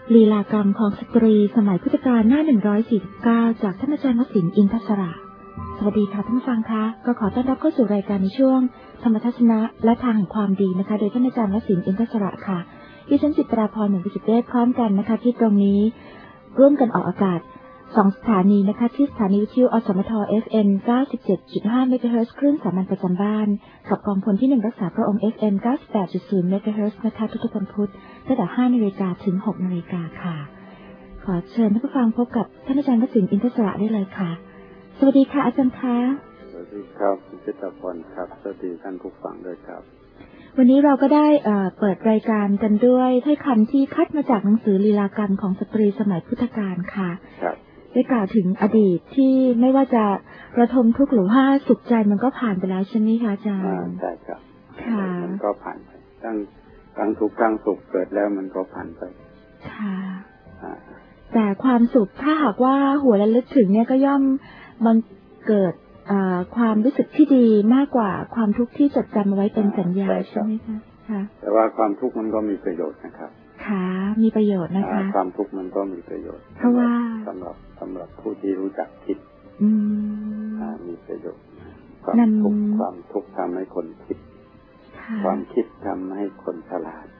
ลีลากรรมของสตรีสมัยพุทธกาลหน้า149จากท่านอาจารย์วสินทร์อินทศระสวัสดีค่ะท่านผู้ฟังคะก็ขอต้อนรับเข้าสู่รายการในช่วงธรรมทัศนะและทางแห่งความดีนะคะโดยท่านอาจารย์วสินทร์อินทศระค่ะดิฉันจิตราพรหนุ่มวิจิตรเวชพร้อมกันนะคะที่ตรงนี้ร่วมกันออกอากาศ2สถานีนะคะที่สถานีวิทยุอสมท FM 97.5 เมกะเฮิรตซ์คลื่นสามัญประจำบ้านกับกองพลที่1รักษาพระองค์ FM 98.0 เมกะเฮิรตซ์นะคะทุกวันพุธตั้งแต่ 5 นาฬิกาถึง 6 นาฬิกาค่ะขอเชิญท่านผู้ฟังพบกับท่านอาจารย์วสินทร์อินทศระได้เลยค่ะสวัสดีค่ะอาจารย์คะสวัสดีครับคุณจิตราพรครับสวัสดีท่านผู้ฟังด้วยครับวันนี้เราก็ได้เปิดรายการกันด้วยถ้อยคำที่คัดมาจากหนังสือลีลากรรมของสตรีสมัยพุทธกาลค่ะครับได้กล่าวถึงอดีตที่ไม่ว่าจะระทมทุกข์หรือว่าสุขใจมันก็ผ่านไปแล้วใช่ไหมคะอาจารย์ใช่ครับค่ะมันก็ผ่านไปทั้งทุกข์ทั้งสุขเกิดแล้วมันก็ผ่านไปค่ะแต่ความสุขถ้าหากว่าหัวระลึกถึงเนี่ยก็ย่อมบังเกิดความรู้สึกที่ดีมากกว่าความทุกข์ที่จดจำเอาไว้เป็นสัญญาใช่ไหมคะค่ะแต่ว่าความทุกข์มันก็มีประโยชน์นะครับค่ะมีประโยชน์นะคะความทุกข์มันก็มีประโยชน์เพราะว่าสำหรับผู้ที่รู้จักคิดมีประโยชน์ความทุกข์ทำให้คนคิดความคิดทำให้คนฉลาด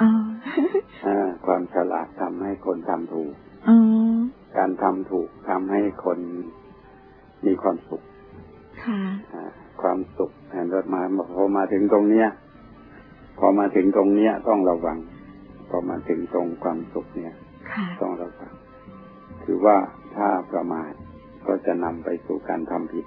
ความฉลาดทำให้คนทำถูกการทำถูกทำให้คนมีความสุขความสุขแห่งรถมาพอมาถึงตรงเนี้ยต้องระวังพอมาถึงตรงความสุขเนี่ยต้องระวังคือว่าถ้าประมาทก็จะนำไปสู่การทำผิด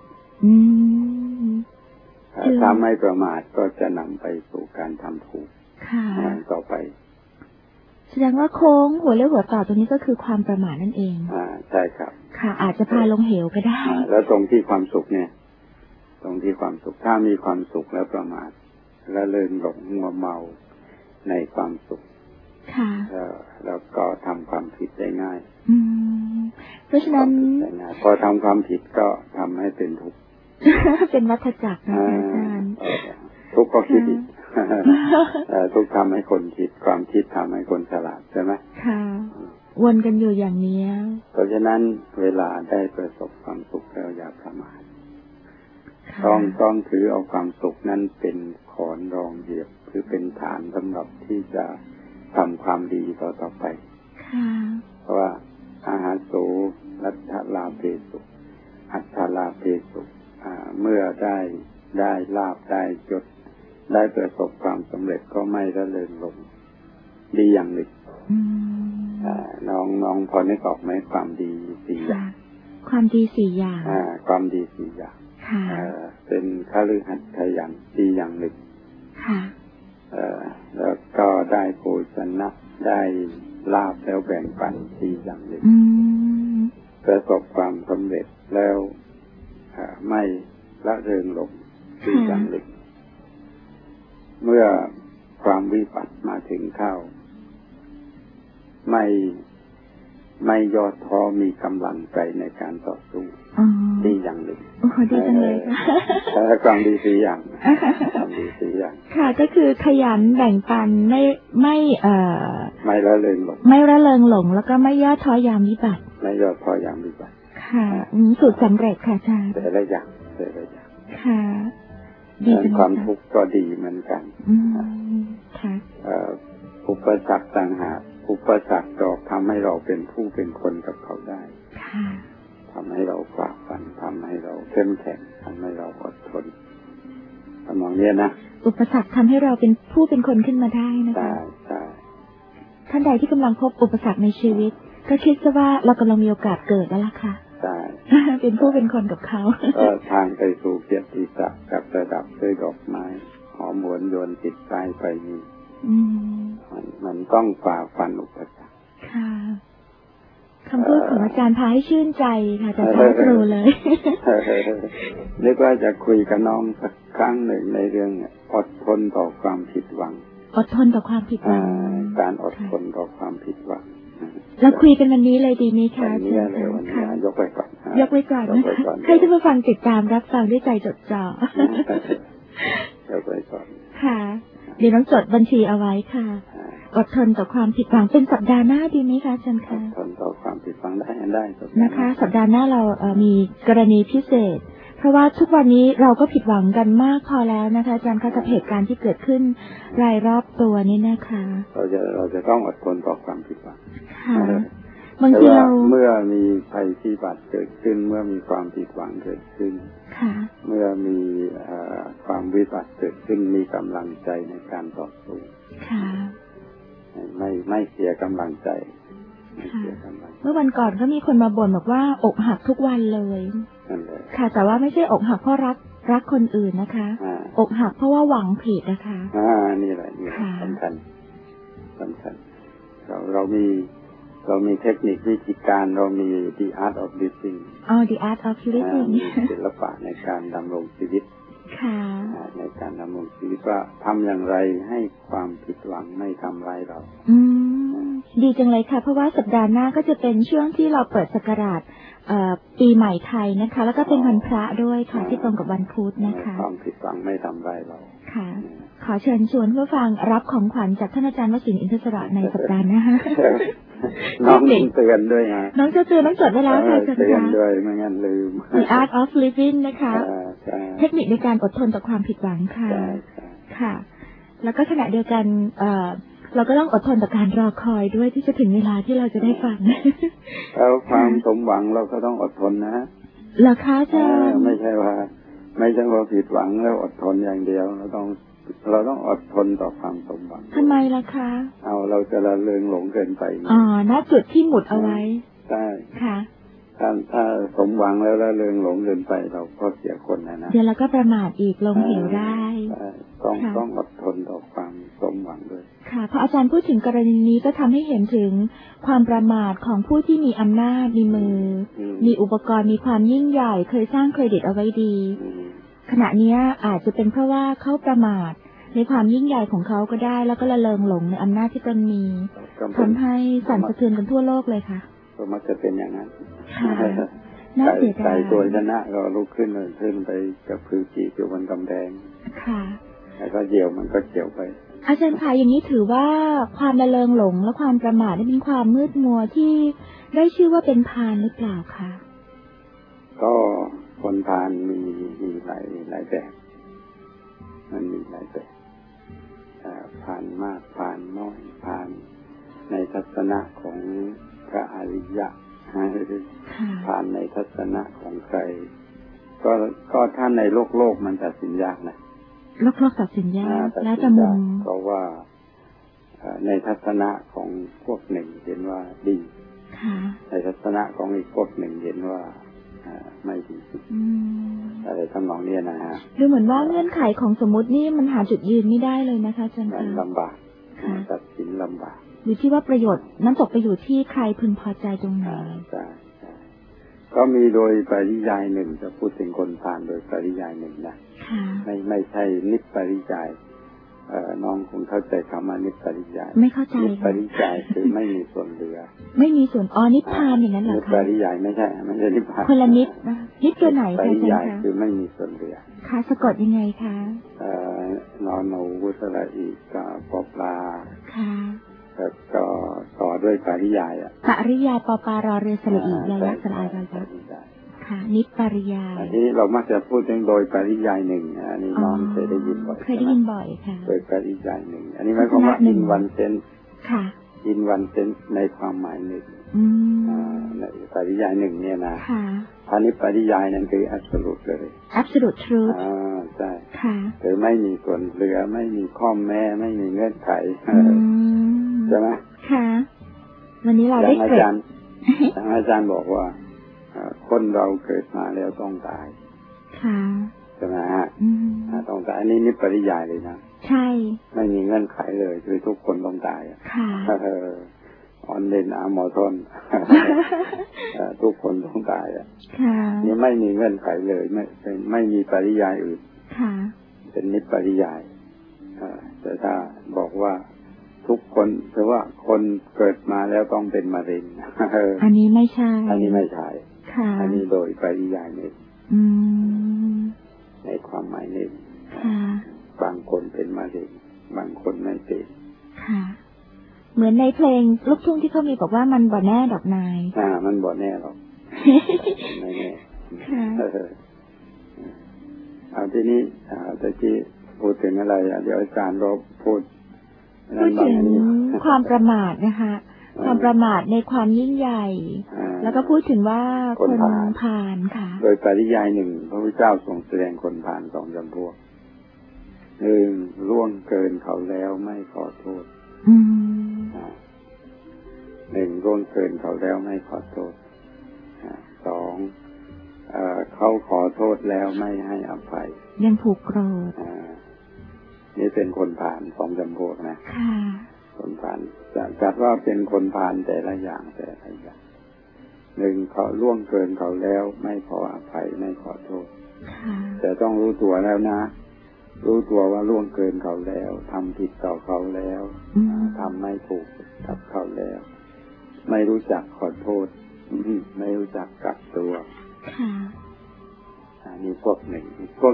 ถ้าไม่ประมาทก็จะนำไปสู่การทำถูกต่อไปแสดงว่าโค้งหัวเลี้ยวหัวต่อตรงนี้ก็คือความประมาทนั่นเองใช่ครับค่ะอาจจะพาลงเหวก็ได้แล้วตรงที่ความสุขเนี่ยตรงที่ความสุขถ้ามีความสุขแล้วประมาทแล้วเลินหลงมัวเมาในความสุขแล้วก็ทำความผิดได้ง่ายเพราะฉะนั้นพอทำความผิดก็ทำให้เป็นทุกข์เป็นวัฏจักรนะอาจารย์ทุกข์ก็คิดอีกทุกข์ทำให้คนคิดความคิดทำให้คนฉลาดใช่ไหมค่ะวนกันอยู่อย่างนี้เพราะฉะนั้นเวลาได้ประสบความสุขแล้วอย่าประมาทต้องถือเอาความสุขนั้นเป็นขอนรองเหยียบหรือเป็นฐานสำหรับที่จะทำความดีต่อไปเพราะว่าอาหารโสรัตถลาภสุอัตถลาภสุเมื่อได้ลาภได้ยศได้ประสบความสำเร็จก็ไม่ละเลงลงดีอย่างหนึ่งน้องพอนึกออกไหมความดี4อย่างความดี4อย่างความดี4อย่างเป็นคฤหัสถ์ขยันดีอย่างหนึ่งแล้วก็ได้โภชนะได้ลาภแล้วแบ่งปันดีอย่างหนึ่งประสบความสำเร็จแล้วไม่ละเลงลงดีอย่างหนึ่งเมื่อความวิบัติมาถึงเข้าไม่ย่อท้อมีกำลังใจในการต่อสู้ดีอย่างหนึ่งดีจังเลยค่ะความดี4อย่างความดี4อย่างค่ะก็คือขยันแบ่งปันไม่ละเลงหลงแล้วก็ไม่ย่อท้อยามวิบัติไม่ย่อท้อยามวิบัติค่ะสูตรสำเร็จค่ะอาจารย์แต่ละอย่างค่ะความทุกข์ก็ดีเหมือนกันค่ะอุปสรรคต่างหากอุปสรรคก็ทำให้เราเป็นผู้เป็นคนกับเขาได้ทำให้เราฝ่าฟันทำให้เราเข้มแข็งทำให้เราอดทนทำนองนี้นะอุปสรรคทำให้เราเป็นผู้เป็นคนขึ้นมาได้นะคะใช่ท่านใดที่กำลังพบอุปสรรคในชีวิตก็คิดซะว่าเรากำลังมีโอกาสเกิดแล้วล่ะค่ะใช่เป็นผู้เป็นคนกับเขาทางไปสู่เกียรติศักดิ์กับระดับด้วยดอกไม้หอมหวนโยนติดใจไปนี่มันต้องฝ่าฟันอุปสรรคค่ะคำพูดของอาจารย์พาให้ชื่นใจค่ะจะท้าครูเลยนึกว่าจะคุยกับน้องสักครั้งหนึ่งในเรื่องอดทนต่อความผิดหวังอดทนต่อความผิดหวังการอดทนต่อความผิดหวังเราคุยกันวันนี้เลยดีไหมคะอาจารย์ค่ะยกไว้ก่อนนะคะให้ท่านผู้ฟังติดตามรับฟังด้วยใจจดจ่อยกไว้ก่อนค่ะเดี๋ยวน้องจดบัญชีเอาไว้ค่ะอดทนต่อความผิดหวังเป็นสัปดาห์หน้าดีไหมคะอาจารย์อคะดทนต่อความผิดหวังได้นะคะ สัปดาห์หน้าเรามีกรณีพิเศษเพราะว่าทุกวันนี้เราก็ผิดหวังกันมากพอแล้วนะคะอาจารย์คะกับเหตุการณ์ที่เกิดขึ้นรายรอบตัวนี้นะคะเราจะต้องอดทนต่อความผิดหวังค่ะบางทีเราเมื่อมีภัยพิบัติเกิดขึ้นเมื่อมีความผิดหวังเกิดขึ้นเมื่อมีความวิบัติเกิดขึ้นมีกำลังใจในการต่อสู้ไม่เสียกำลังใจเมื่อวันก่อนก็มีคนมาบ่นบอกว่าอกหักทุกวันเลยค่ะแต่ว่าไม่ใช่อกหักเพราะรักคนอื่นนะคะอกหักเพราะว่าหวังผิดนะคะนี่แหละสำคัญเรามีเทคนิควิธีการเรามี the art of living the art of living ศิลปะในการดำรงชีวิตในการดำรงชีวิตว่าทำอย่างไรให้ความผิดหวังไม่ทำร้ายเราดีจังเลยค่ะเพราะว่าสัปดาห์หน้าก็จะเป็นช่วงที่เราเปิดศักราชปีใหม่ไทยนะคะแล้วก็เป็นวันพระด้วยค่ะที่ตรงกับวันพุธนะคะความผิดหวังไม่ทำร้ายเราค่ะขอเชิญชวนผู้ฟังรับของขวัญจากท่านอาจารย์วสินทร์อินทศระในสัปดาห์หน้าน้องเตือนด้วยนะน้องจะเตือนน้องจดไว้แล้วค่ะอาจารย์เตือนด้วยไม่งั้นลืม The Art of Living นะคะเทคนิคในการอดทนต่อความผิดหวังค่ะค่ะแล้วก็ขณะเดียวกันเราก็ต้องอดทนต่อการรอคอยด้วยที่จะถึงเวลาที่เราจะได้ฟังแล้วความสมหวังเราก็ต้องอดทนนะเหรอคะอาจารย์ไม่ใช่ว่าผิดหวังแล้วอดทนอย่างเดียวเราต้องอดทนต่อความสมหวังทำไมล่ะคะเราจะละเลงหลงเกินไปณจุดที่หมุดเอาไว้ใช่ค่ะถ้าสมหวังแล้วละเลงหลงเกินไปเราก็เสียคนนะเดี๋ยวเราก็ประมาทอีกลงเหวได้ต้องอดทนต่อความสมหวังด้วยค่ะพระอาจารย์พูดถึงกรณีนี้ก็ทำให้เห็นถึงความประมาทของผู้ที่มีอำนาจมีมือมีอุปกรณ์มีความยิ่งใหญ่เคยสร้างเครดิตเอาไว้ดีขณะนี้อาจจะเป็นเพราะว่าเขาประมาทในความยิ่งใหญ่ของเขาก็ได้แล้วก็ละเลงหลงในอำนาจที่ตนมีทำให้สั่นสะเทือนกันทั่วโลกเลยค่ะก็มักจะเป็นอย่างนั้นน่าเสียดายตัวชนะก็ลุกขึ้นไปกับคือจีอยู่บนกำแพงค่ะแล้วก็เดี่ยวมันก็เกี่ยวไปอาจารย์คะอย่างนี้ถือว่าความละเลงหลงและความประมาทนี่เป็นความมืดมัวที่ได้ชื่อว่าเป็นพาลหรือเปล่าคะก็คนพาลมีหลายแบบมันมีหลายแบบพาลมากพาลน้อยพาลในทัศนะของพระอริยะพาลในทัศนะของใครก็ท่านในโลกมันตัดสินยากนะโลกตัดสินยากแล้วจะมุมเพราะว่าในทัศนะของพวกหนึ่งเห็นว่าดีในทัศนะของอีกพวกหนึ่งเห็นว่าไม่ดีอะไรทำนองนี้นะฮะดูเหมือนว่าเงื่อนไขของสมมตินี่มันหาจุดยืนไม่ได้เลยนะคะอาจารย์คะลำบากตัดสินลำบากอยู่ที่ว่าประโยชน์นั้นตกไปอยู่ที่ใครพึงพอใจตรงไหนก็มีโดยปริยายหนึ่งจะพูดถึงคนพาลโดยปริยายหนึ่งนะไม่ใช่นิพปริยายน้องคงเข้าใจคำว่านิพปริยายไม่เข้าใจนิพปริยายคือไม่มีส่วนเหลือไม่มีส่วนนิพพานอย่างนั้นเหรอคะนิพปริยายไม่ใช่นิพพานคนละนิพนิพตัวไหนคะปริยายคือไม่มีส่วนเหลือค่ะสะกดยังไงคะนอนหนูวุสระอีกปอปลาค่ะก็ต่อด้วยปริยายปริยายปปารอเรือสระอียายักษ์สระอายายักษ์ค่ะนิพปริยายอันนี้เรามักจะพูดถึงโดยปริยายหนึ่งอันนี้น้องเคยได้ยินบ่อยเคยได้ยินบ่อยค่ะโดยปริยายหนึ่งอันนี้หมายความว่า in one sense ค่ะ in one sense ในความหมายหนึ่งในปริยายหนึ่งเนี่ยนะอันนี้ปริยายนั้นคือ absolute เลย absolute truth ใช่ค่ะคือไม่มีส่วนเหลือไม่มีข้อแม้ไม่มีเงื่อนไขใช่ไหมค่ะวันนี้เราได้อาจารย์บอกว่าคนเราเกิดมาแล้วต้องตายค่ะใช่ไหมฮะต้องตายอันนี้นิพปริยายเลยนะใช่ไม่มีเงื่อนไขเลยคือทุกคนต้องตายค่ะออนเดนหมอทนทุกคนต้องตายนี่ไม่มีเงื่อนไขเลยไม่มีปริยายอื่นเป็นนิพปริยายแต่ถ้าบอกว่าทุกคนหรือว่าคนเกิดมาแล้วต้องเป็นมะเร็งอันนี้ไม่ใช่อันนี้ไม่ใช่อันนี้โดยปริยายหนึ่งในความหมายหนึ่งบางคนเป็นมะเร็งบางคนไม่เป็นเหมือนในเพลงลูกทุ่งที่เขามีบอกว่ามันบ่แน่ดอกนายมันบ่แน่หรอกไม่แน่เอาทีนี้ตะกี้พูดถึงอะไรเดี๋ยวอาจารย์เราพูดถึงความประมาทนะคะความประมาทในความยิ่งใหญ่แล้วก็พูดถึงว่าคนผ่านค่ะโดยปริยายหนึ่งพระพุทธเจ้าทรงแสดงคนผ่านสองจำพวกหนึ่งล่วงเกินเขาแล้วไม่ขอโทษหนึ่งล่วงเกินเขาแล้วไม่ขอโทษสองเขาขอโทษแล้วไม่ให้อภัยยังผูกโกรธนี่เป็นคนผ่านสองจำพวกนะคนผ่านจัดว่าเป็นคนผ่านแต่ละอย่างหนึ่งเขาล่วงเกินเขาแล้วไม่ขออภัยไม่ขอโทษแต่ต้องรู้ตัวแล้วนะรู้ตัวว่าล่วงเกินเขาแล้วทำผิดต่อเขาแล้วทำไม่ถูกกับเขาแล้วไม่รู้จักขอโทษไม่รู้จักกลับตัวนี่พวกหนึ่ง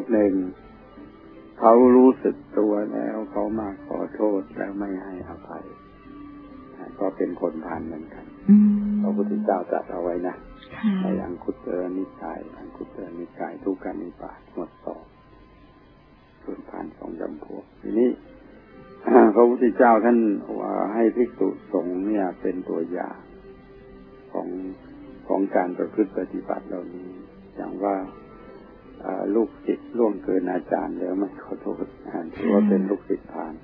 เขารู้สึกตัวแล้วเขามาขอโทษแล้วไม่ให้อภัยก็เป็นคนผ่านเหมือนกันพระพุทธเจ้าตรัสเอาไว้นะในอังคุตรนิกายทุกขนิบาตหมวดสองคนผ่านสองจำพวกทีนี้พระพุทธเจ้าท่านว่าให้ภิกษุสงฆ์เนี่ยเป็นตัวอย่างของการประพฤติปฏิบัติเหล่านี้อย่างว่าลูกศิษย์ล่วงเกินอาจารย์แล้วไม่ขอโทษถือว่าเป็นลูกศิษย์ผ่าน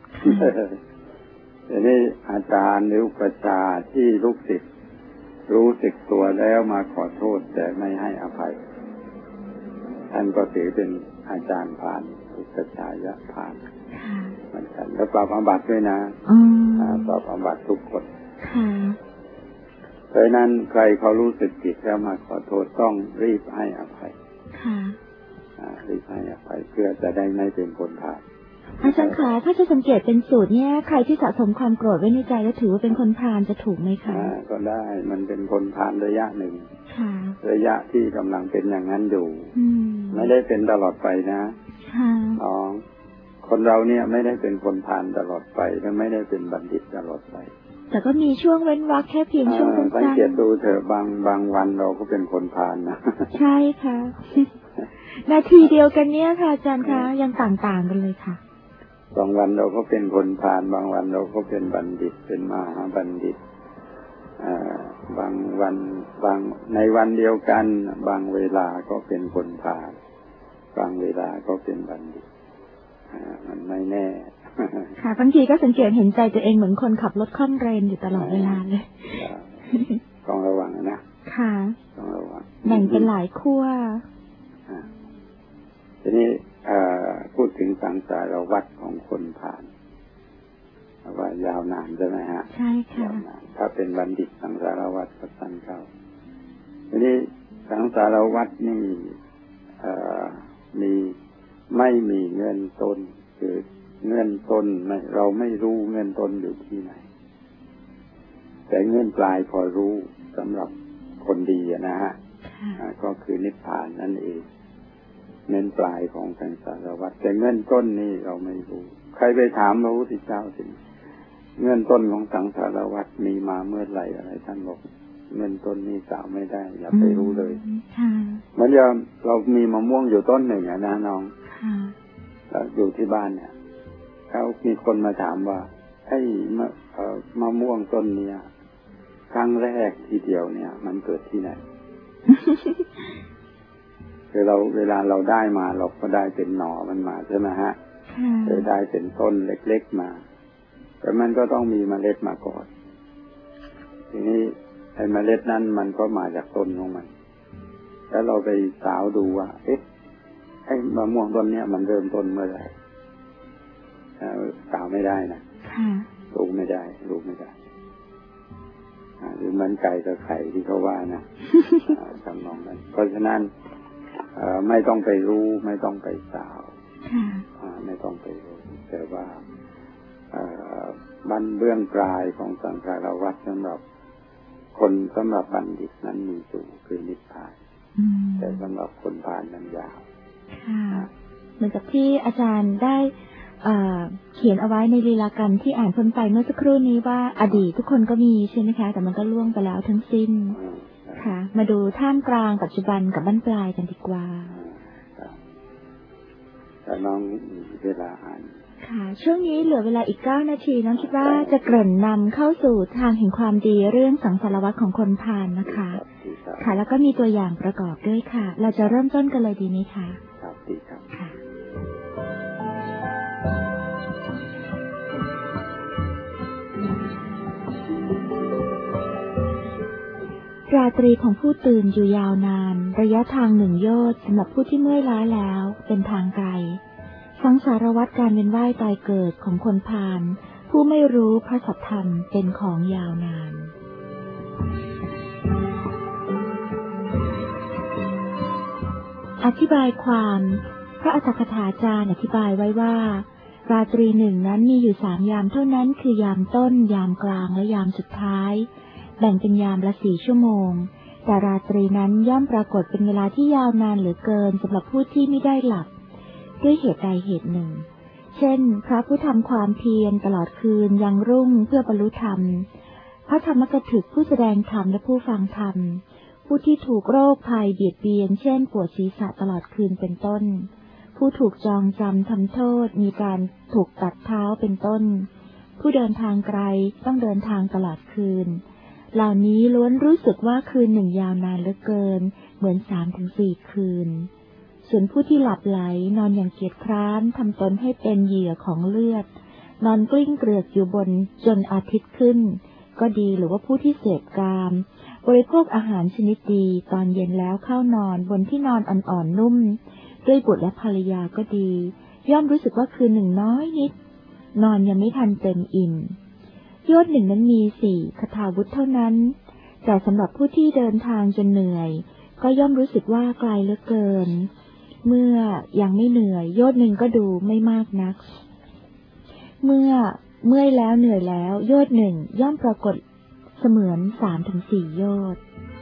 แต่นี่อาจารย์หรืออุปัชฌาย์ที่ลูกศิษย์รู้สึกตัวแล้วมาขอโทษแต่ไม่ให้อภัยท่านก็ถือเป็นอาจารย์ผ่านอุปัชฌายะผ่านเหมือนกันแล้วปรับอาบัติด้วยนะปรับอาบัติทุกคนเพราะนั้นใครเขารู้สึกผิดแล้วมาขอโทษต้องรีบให้อภัยรีบให้อภัยเพื่อจะได้ไม่เป็นคนผ่านอาจารย์คะถ้าจะสังเกตเป็นสูตรเนี่ยใครที่สะสมความโกรธไว้ในใจแล้วถือว่าเป็นคนพาลจะถูกไหมคะก็ได้มันเป็นคนพาลระยะหนึ่งระยะที่กำลังเป็นอย่างนั้นอยู่ไม่ได้เป็นตลอดไปนะคนเราเนี่ยไม่ได้เป็นคนพาลตลอดไปและไม่ได้เป็นบัณฑิตตลอดไปแต่ก็มีช่วงเว้นวรรคแค่เพียงช่วงสั้นๆสังเกตดูเถอะบางวันเราก็เป็นคนพาลนะใช่ค่ะนาทีเดียวกันเนี่ยค่ะอาจารย์คะยังต่างๆกันเลยค่ะบางวันเราก็เป็นคนพาลบางวันเราก็เป็นบัณฑิตเป็นมหาบัณฑิตบางวันในวันเดียวกันบางเวลาก็เป็นคนพาลบางเวลาก็เป็นบัณฑิตมันไม่แน่ค่ะบางทีก็สังเกตเห็นใจตัวเองเหมือนคนขับรถค่อมเรนอยู่ตลอดเวลาเลยต้องระวังนะค่ะต้องระวังแบ่งเป็นหลายขั้วทีนี้พูดถึงสังสารวัฏของคนผ่านว่ายาวนานใช่ไหมฮะใช่ค่ะถ้าเป็นบัณฑิตสังสารวัฏก็สั้นเข้าทีนี้สังสารวัฏนี่มีไม่มีเงินต้นคือเงินต้นเราไม่รู้เงินต้นอยู่ที่ไหนแต่เงินปลายพอรู้สำหรับคนดีนะฮะก็คือนิพพานนั่นเองเงินปลายของสังสารวัฏแต่เงินต้นนี่เราไม่รู้ใครไปถามพระพุทธเจ้าสิเงินต้นของสังสารวัฏมีมาเมื่อไหร่อะไรท่านบอกเงินต้นนี่กล่าวไม่ได้อย่าไปรู้เลยเหมือนอย่างเรามีมะม่วงอยู่ต้นหนึ่งนะน้องอยู่ที่บ้านเนี่ยเขามีคนมาถามว่าไอ้มะม่วงต้นเนี้ยครั้งแรกทีเดียวเนี่ยมันเกิดที่ไหน คือเวลาเราได้มาเราก็ได้เป็นหน่อมันมาใช่ไหมฮะได้เป็นต้นเล็กๆมาแต่มันก็ต้องมีเมล็ดมาก่อนทีนี้ไอ้เมล็ดนั้นมันก็มาจากต้นของมันแล้วเราไปสาวดูว่าไอ้มะม่วงต้นเนี้ยมันเริ่มต้นเมื่อไหร่สาวไม่ได้นะรู้ไม่ได้หรือมันไก่กับไข่ที่เขาว่านะจำลองนั้นเพราะฉะนั้นไม่ต้องไปรู้ไม่ต้องไปสาวไม่ต้องไปรู้แต่ว่าบั้นเบื้องปลายของสังสารวัฏสำหรับบัณฑิตนั้นมีสูงคือนิพพานแต่สำหรับคนพาลนั้นยาวเหมือนกับที่อาจารย์ได้เขียนเอาไว้ในลีลากรรมที่อ่านพ้นไปเมื่อสักครู่นี้ว่าอดีตทุกคนก็มีใช่ไหมคะแต่มันก็ล่วงไปแล้วทั้งสิ้นค่ะมาดูท่ามกลางปัจจุบันกับบั้นปลายกันดีกว่าแต่น้องเวลาอ่านค่ะช่วงนี้เหลือเวลาอีก9 นาทีน้องคิดว่าจะเกริ่นนำเข้าสู่ทางแห่งความดีเรื่องสังสารวัฏของคนพาลนะคะค่ะแล้วก็มีตัวอย่างประกอบด้วยค่ะเราจะเริ่มต้นกันเลยดีไหมคะครับดีครับค่ะราตรีของผู้ตื่นอยู่ยาวนานระยะทาง1 โยชน์สำหรับผู้ที่เมื่อยล้าแล้วเป็นทางไกลสังสารวัฏการเวียนว่ายตายเกิดของคนพาลผู้ไม่รู้พระสัทธรรมเป็นของยาวนานอธิบายความพระอัฏฐกถาจารย์อธิบายไว้ว่าราตรี1นั้นมีอยู่3 ยามเท่านั้นคือยามต้นยามกลางและยามสุดท้ายแบ่งเป็นยามละ4 ชั่วโมงแต่ราตรีนั้นย่อมปรากฏเป็นเวลาที่ยาวนานเหลือเกินสำหรับผู้ที่ไม่ได้หลับด้วยเหตุใดเหตุหนึ่งเช่นพระผู้ทำความเพียรตลอดคืนยังรุ่งเพื่อบรรลุธรรมพระธรรมกถึกผู้แสดงธรรมและผู้ฟังธรรมผู้ที่ถูกโรคภัยเบียดเบียนเช่นปวดศีรษะตลอดคืนเป็นต้นผู้ถูกจองจำทำโทษมีการถูกตัดเท้าเป็นต้นผู้เดินทางไกลต้องเดินทางตลอดคืนเหล่านี้ล้วนรู้สึกว่าคืน1ยาวนานเหลือเกินเหมือน 3-4 คืนส่วนผู้ที่หลับไหลนอนอย่างเกียจคร้านทำตนให้เป็นเหยื่อของเลือดนอนกลิ้งเกลือกอยู่บนจนอาทิตย์ขึ้นก็ดีหรือว่าผู้ที่เสพกามบริโภคอาหารชนิดดีตอนเย็นแล้วเข้านอนบนที่นอนอ่อนๆนุ่มด้วยบุตรและภรรยาก็ดีย่อมรู้สึกว่าคืน1น้อยนิดนอนยังไม่ทันเต็มอิ่มโยชน์1นั้นมี4คทาวุธเท่านั้นแต่สำหรับผู้ที่เดินทางจนเหนื่อยก็ย่อมรู้สึกว่าไกลเหลือเกินเมื่อยังไม่เหนื่อยโยชน์1ก็ดูไม่มากนักเมื่อยแล้วเหนื่อยแล้วโยชน์1ย่อมปรากฏเสมือน 3-4 โยชน์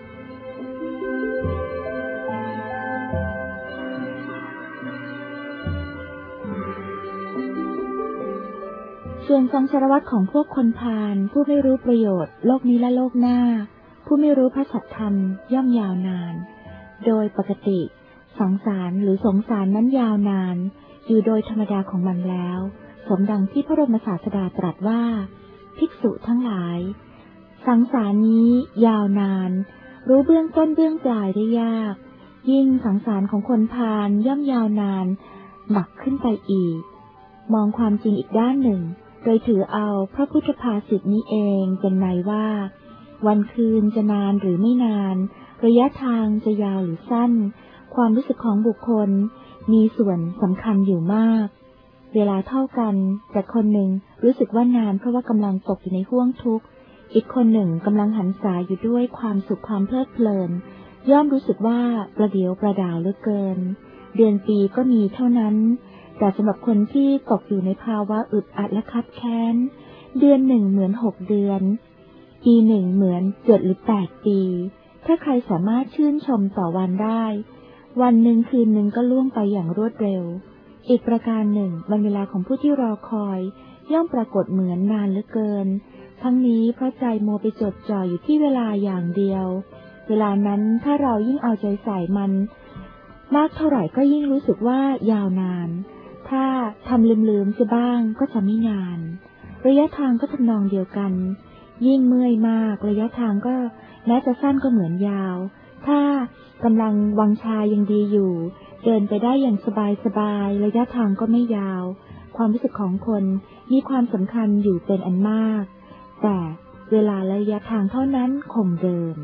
ส่วนสังสารวัฏของพวกคนพาลผู้ไม่รู้ประโยชน์โลกนี้และโลกหน้าผู้ไม่รู้พระสัทธรรมย่อมยาวนานโดยปกติสังสารหรือสงสารนั้นยาวนานอยู่โดยธรรมดาของมันแล้วสมดังที่พระบรมศาสดาตรัสว่าภิกษุทั้งหลายสังสารนี้ยาวนานรู้เบื้องต้นเบื้องปลายได้ยากยิ่งสังสารของคนพาลย่อมยาวนานหนักขึ้นไปอีกมองความจริงอีกด้านหนึ่งโดยถือเอาพระพุทธภาษิตนี้เองเป็นในว่าวันคืนจะนานหรือไม่นานระยะทางจะยาวหรือสั้นความรู้สึกของบุคคลมีส่วนสำคัญอยู่มากเวลาเท่ากันแต่คนหนึ่งรู้สึกว่านานเพราะว่ากำลังตกอยู่ในห้วงทุกข์อีกคนหนึ่งกำลังหันษาอยู่ด้วยความสุขความเพลิดเพลินย่อมรู้สึกว่าประเดี๋ยวประดาวเหลือเกินเดือนปีก็มีเท่านั้นแต่สำหรับคนที่ตกอยู่ในภาวะอึดอัดและคับแค้นเดือน1เหมือน6 เดือนปี1เหมือน7 หรือ 8 ปีถ้าใครสามารถชื่นชมต่อวันได้วันหนึ่งคืนหนึ่งก็ล่วงไปอย่างรวดเร็วอีกประการหนึ่งวันเวลาของผู้ที่รอคอยย่อมปรากฏเหมือนนานเหลือเกินทั้งนี้เพราะใจโมไปจดจ่ออยู่ที่เวลาอย่างเดียวเวลานั้นถ้าเรายิ่งเอาใจใส่มันมากเท่าไหร่ก็ยิ่งรู้สึกว่ายาวนานถ้าทำลืมๆเสียบ้างก็จะไม่นานระยะทางก็ทำนองเดียวกันยิ่งเมื่อยมากระยะทางก็แม้จะสั้นก็เหมือนยาวถ้ากำลังวังชายังดีอยู่เดินไปได้อย่างสบายๆระยะทางก็ไม่ยาวความรู้สึกของคนมีความสำคัญอยู่เป็นอันมากแต่เวลาระยะทางเท่านั้นคงเดิม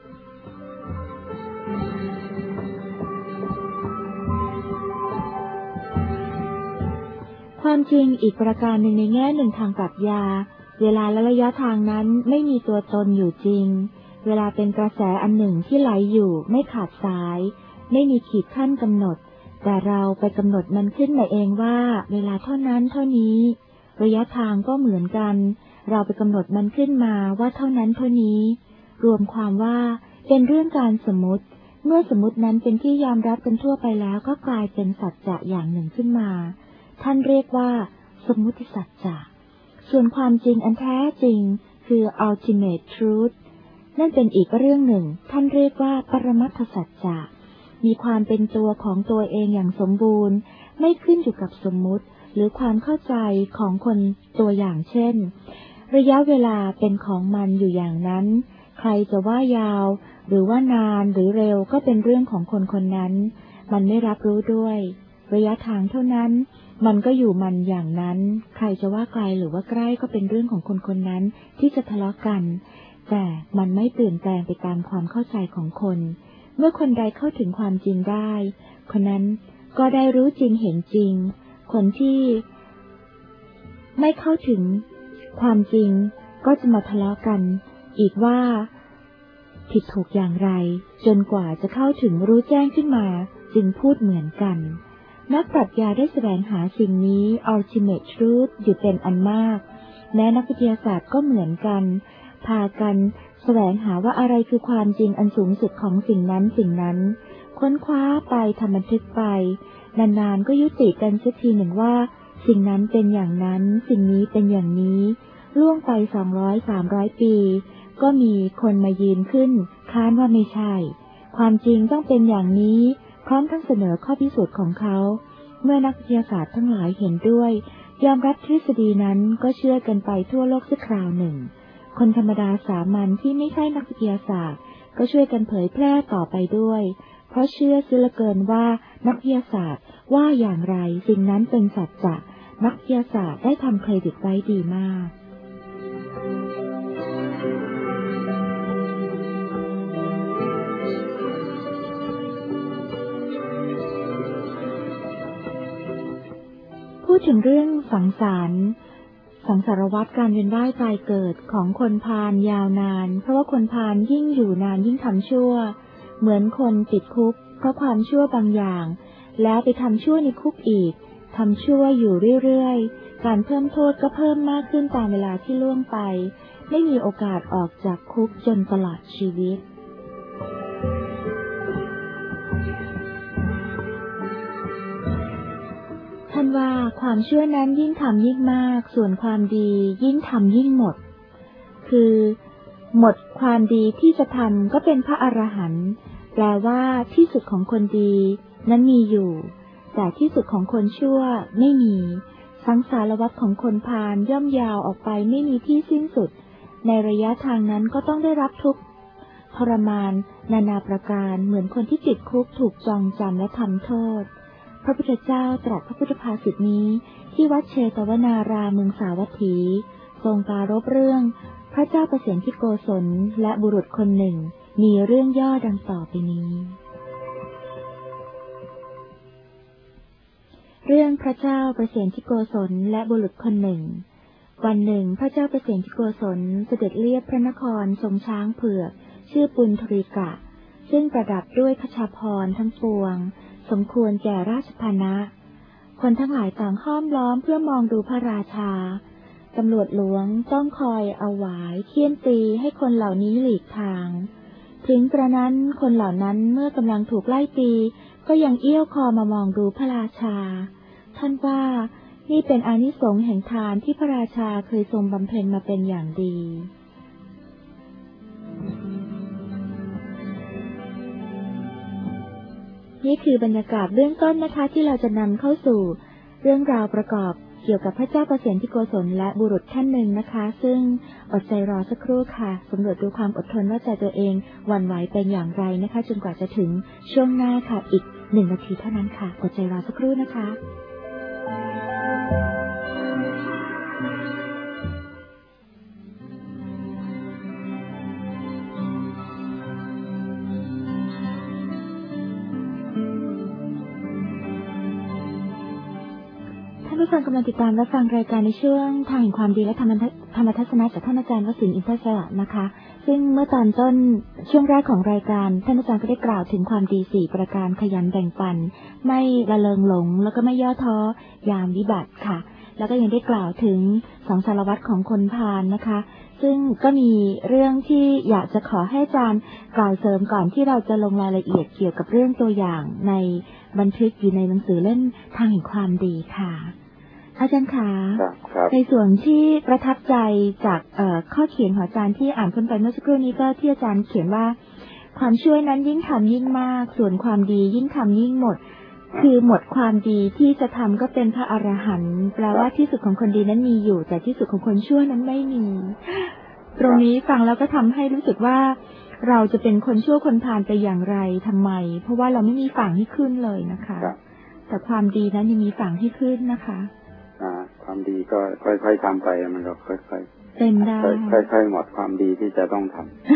ความจริงอีกประการหนึ่งในแง่หนึ่งทางปรัชญาเวลาและระยะทางนั้นไม่มีตัวตนอยู่จริงเวลาเป็นกระแสอันหนึ่งที่ไหลอยู่ไม่ขาดสายไม่มีขีดขั้นกำหนดแต่เราไปกำหนดมันขึ้นมาเองว่าเวลาเท่านั้นเท่านี้ระยะทางก็เหมือนกันเราไปกำหนดมันขึ้นมาว่าเท่านั้นเท่านี้รวมความว่าเป็นเรื่องการสมมติเมื่อสมมตินั้นเป็นที่ยอมรับกันทั่วไปแล้วก็กลายเป็นสัจจะอย่างหนึ่งขึ้นมาท่านเรียกว่าสมมุติสัจจะส่วนความจริงอันแท้จริงคือ ultimate truth นั่นเป็นอีกเรื่องหนึ่งท่านเรียกว่าปรมัตถสัจจะมีความเป็นตัวของตัวเองอย่างสมบูรณ์ไม่ขึ้นอยู่กับสมมุติหรือความเข้าใจของคนตัวอย่างเช่นระยะเวลาเป็นของมันอยู่อย่างนั้นใครจะว่ายาวหรือว่านานหรือเร็วก็เป็นเรื่องของคนคนนั้นมันไม่รับรู้ด้วยระยะทางเท่านั้นมันก็อยู่มันอย่างนั้นใครจะว่าไกลหรือว่าใกล้ก็เป็นเรื่องของคนคนนั้นที่จะทะเลาะกันแต่มันไม่เปลี่ยนแปลงไปตามความเข้าใจของคนเมื่อคนใดเข้าถึงความจริงได้คนนั้นก็ได้รู้จริงเห็นจริงคนที่ไม่เข้าถึงความจริงก็จะมาทะเลาะกันอีกว่าผิดถูกอย่างไรจนกว่าจะเข้าถึงรู้แจ้งขึ้นมาจึงพูดเหมือนกันนักปรัชญาได้แสวงหาสิ่งนี้ ultimate truth อยู่เป็นอันมากแม้นักวิทยาศาสตร์ก็เหมือนกันพากันแสวงหาว่าอะไรคือความจริงอันสูงสุดของสิ่งนั้นค้นคว้าไปทำบันทึกไปนานๆก็ยุติกันสักทีหนึ่งว่าสิ่งนั้นเป็นอย่างนั้นสิ่งนี้เป็นอย่างนี้ล่วงไป200-300 ปีก็มีคนมายืนขึ้นค้านว่าไม่ใช่ความจริงต้องเป็นอย่างนี้พร้อมทั้งเสนอข้อพิสูจน์ของเขาเมื่อนักวิทยาศาสตร์ทั้งหลายเห็นด้วยยอมรับทฤษฎีนั้นก็เชื่อกันไปทั่วโลกสักคราวหนึ่งคนธรรมดาสามัญที่ไม่ใช่นักวิทยาศาสตร์ก็ช่วยกันเผยแพร่ต่อไปด้วยเพราะเชื่อเสียเหลือเกินว่านักวิทยาศาสตร์ว่าอย่างไรสิ่งนั้นเป็นสัจจะนักวิทยาศาสตร์ได้ทำเครดิตไว้ดีมากพูดถึงเรื่องสังสารวัฏการเวียนว่ายตายเกิดของคนพาลยาวนานเพราะว่าคนพาลยิ่งอยู่นานยิ่งทำชั่วเหมือนคนติดคุกเพราะความชั่วบางอย่างแล้วไปทำชั่วในคุกอีกทำชั่วอยู่เรื่อยๆการเพิ่มโทษก็เพิ่มมากขึ้นตามเวลาที่ล่วงไปไม่มีโอกาสออกจากคุกจนตลอดชีวิตท่านว่าความชั่วนั้นยิ่งทำยิ่งมากส่วนความดียิ่งทำยิ่งหมดคือหมดความดีที่จะทำก็เป็นพระอรหันต์แปลว่าที่สุดของคนดีนั้นมีอยู่แต่ที่สุดของคนชั่วไม่มีสังสารวัฏของคนพาลย่อมยาวออกไปไม่มีที่สิ้นสุดในระยะทางนั้นก็ต้องได้รับทุกข์ทรมานนานาประการเหมือนคนที่ติดคุกถูกจองจำและทำโทษพระพุทธเจ้าตรัสพระพุทธภาษิตนี้ที่วัดเชตวนารามเมืองสาวัตถีทรงปรารภเรื่องพระเจ้าประเสนทิโกศลและบุรุษคนหนึ่งมีเรื่องย่อดังต่อไปนี้เรื่องพระเจ้าประเสนทิโกศลและบุรุษคนหนึ่งวันหนึ่งพระเจ้าประเสนทิโกศลเสด็จเลียบพระนครทรงช้างเผือกชื่อปุณธริกะซึ่งประดับด้วยขชาภรณ์ทั้งปวงสมควรแก่ราชพานะคนทั้งหลายต่างห้อมล้อมเพื่อมองดูพระราชาตำรวจหลวงต้องคอยเอาหวายเฆี่ยนตีให้คนเหล่านี้หลีกทางถึงกระนั้นคนเหล่านั้นเมื่อกำลังถูกไล่ตีก็ยังเอี้ยวคอมามองดูพระราชาท่านว่านี่เป็นอานิสงส์แห่งทานที่พระราชาเคยทรงบำเพ็ญมาเป็นอย่างดีนี่คือบรรยากาศเบื้องต้นนะคะที่เราจะนำเข้าสู่เรื่องราวประกอบเกี่ยวกับพระเจ้าประเสนทิโกศลและบุรุษท่านหนึ่งนะคะซึ่งอดใจรอสักครู่ค่ะสำรวจดูความอดทนว่าใจตัวเองหวั่นไหวเป็นอย่างไรนะคะจนกว่าจะถึงช่วงหน้าค่ะอีก1 นาทีเท่านั้นค่ะอดใจรอสักครู่นะคะ ผู้ฟังกำลังติดตามและฟังรายการในช่วงทางแห่งความดีและธรรมทัศนะจากท่านอาจารย์วสินทร์อินทศระนะคะซึ่งเมื่อตอนต้นช่วงแรกของรายการท่านอาจารย์ก็ได้กล่าวถึงความดี4ประการขยันแบ่งปันไม่ละเลงหลงแล้วก็ไม่ย่อท้อยามวิบัติค่ะแล้วก็ยังได้กล่าวถึงสังสารวัฏของคนพาลนะคะซึ่งก็มีเรื่องที่อยากจะขอให้อาจารย์กล่าวเสริมก่อนที่เราจะลงรายละเอียดเกี่ยวกับเรื่องตัวอย่างในบันทึกอยู่ในหนังสือเล่มทางแห่งความดีค่ะอาจารย์ขาครับในส่วนที่ประทับใจจากข้อเขียนของอาจารย์ที่อ่านขึ้นไปเมื่อสักครู่นี้ก็ที่อาจารย์เขียนว่าความชั่วนั้นยิ่งทำยิ่งมากส่วนความดียิ่งทำยิ่งหมดคือหมดความดีที่จะทำก็เป็นพระอรหันต์แปลว่าที่สุดของคนดีนั้นมีอยู่แต่ที่สุดของคนชั่วนั้นไม่มีตรงนี้ฟังแล้วก็ทำให้รู้สึกว่าเราจะเป็นคนชั่วคนพาลไปอย่างไรทำไมเพราะว่าเราไม่มีฝั่งให้ขึ้นเลยนะคะแต่ความดีนั้นยังมีฝั่งให้ขึ้นนะคะความดีก็ค่อยๆทำไปมันก็ค่อยๆเต็มได้ค่อยๆหมดความดีที่จะต้องท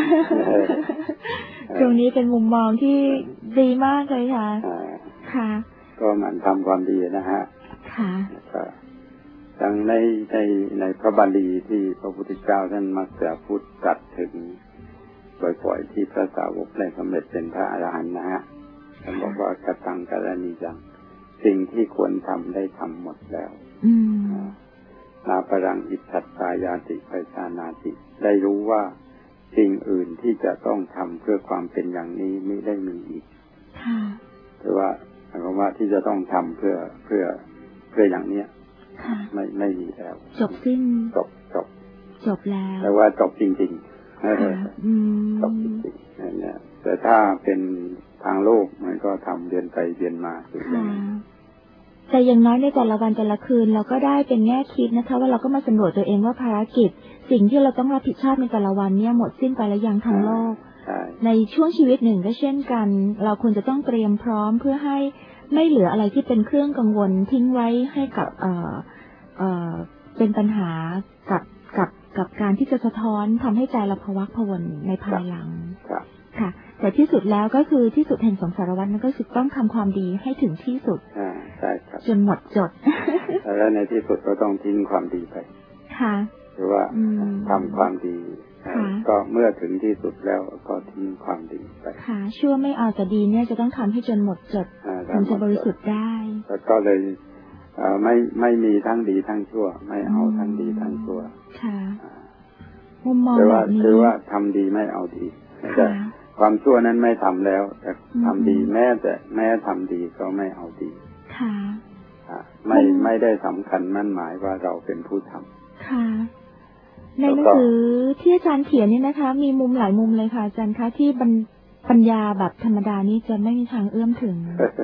ำ ตรงนี้เป็นมุมมองที่ดีมากเลยค่ะค่ะก็หมั่นทำความดีนะฮะค่ะดังในพระบาลีที่พระพุทธเจ้าท่านมักจะพูดตรัสถึงบ่อยๆที่พระสาวกได้สำเร็จเป็นพระอรหันต์นะฮะท่านบอกว่ากตังกรณีจังสิ่งที่ควรทำได้ทำหมดแล้วนาปรังอิทัตตายาติไปชานาติได้รู้ว่าสิ่งอื่นที่จะต้องทำเพื่อความเป็นอย่างนี้ไม่ได้มีอีกหรือว่าคำว่าที่จะต้องทำเพื่ออย่างเนี้ยไม่มีแล้วจบสิ้นจบแล้วแต่ว่าจบจริงๆจบจริงๆเนี่ยแต่ถ้าเป็นทางโลกมันก็ทำเดือนไปเดือนมาแต่อย่างน้อยในแต่ละวันแต่ละคืนเราก็ได้เป็นแง่คิดนะคะว่าเราก็มาสำรวจตัวเองว่าภารกิจสิ่งที่เราต้องรับผิดชอบในแต่ละวันเนี่ยหมดสิ้นไปแล้วยังทางโลกในช่วงชีวิตหนึ่งก็เช่นกันเราควรจะต้องเตรียมพร้อมเพื่อให้ไม่เหลืออะไรที่เป็นเครื่องกังวลทิ้งไว้ให้กับเป็นปัญหากับการที่จะสะท้อนทำให้ใจเราพะวักพะวนในภายหลังค่ะแต่ที่สุดแล้วก็คือที่สุดแห่งสงสารวัฏนั้นก็คือต้องทำความดีให้ถึงที่สุดใช่ครับจนหมดจดแล้วในที่สุดก็ต้องทิ้งความดีไปค่ะหรือว่าทำความดีก็เมื่อถึงที่สุดแล้วก็ทิ้งความดีไปค่ะชั่วไม่เอาแต่ดีเนี่ยจะต้องทำให้จนหมดจดถึงจะบริสุทธิ์ได้แล้วก็เลยไม่มีทั้งดีทั้งชั่วไม่เอาทั้งดีทั้งชั่วค่ะมุมมองแบบนี้คือว่าทำดีไม่เอาดีแต่ความชั่วนั้นไม่ทำแล้วแต่ทำดีแม้ทำดีก็ไม่เอาดีค่ะไม่ได้สำคัญมั่นหมายว่าเราเป็นผู้ทำค่ะในหนังสือที่อาจารย์เขียนนี่นะคะมีมุมหลายมุมเลยค่ะอาจารย์คะที่ปัญญาแบบธรรมดานี่จะไม่มีทางเอื้อมถึง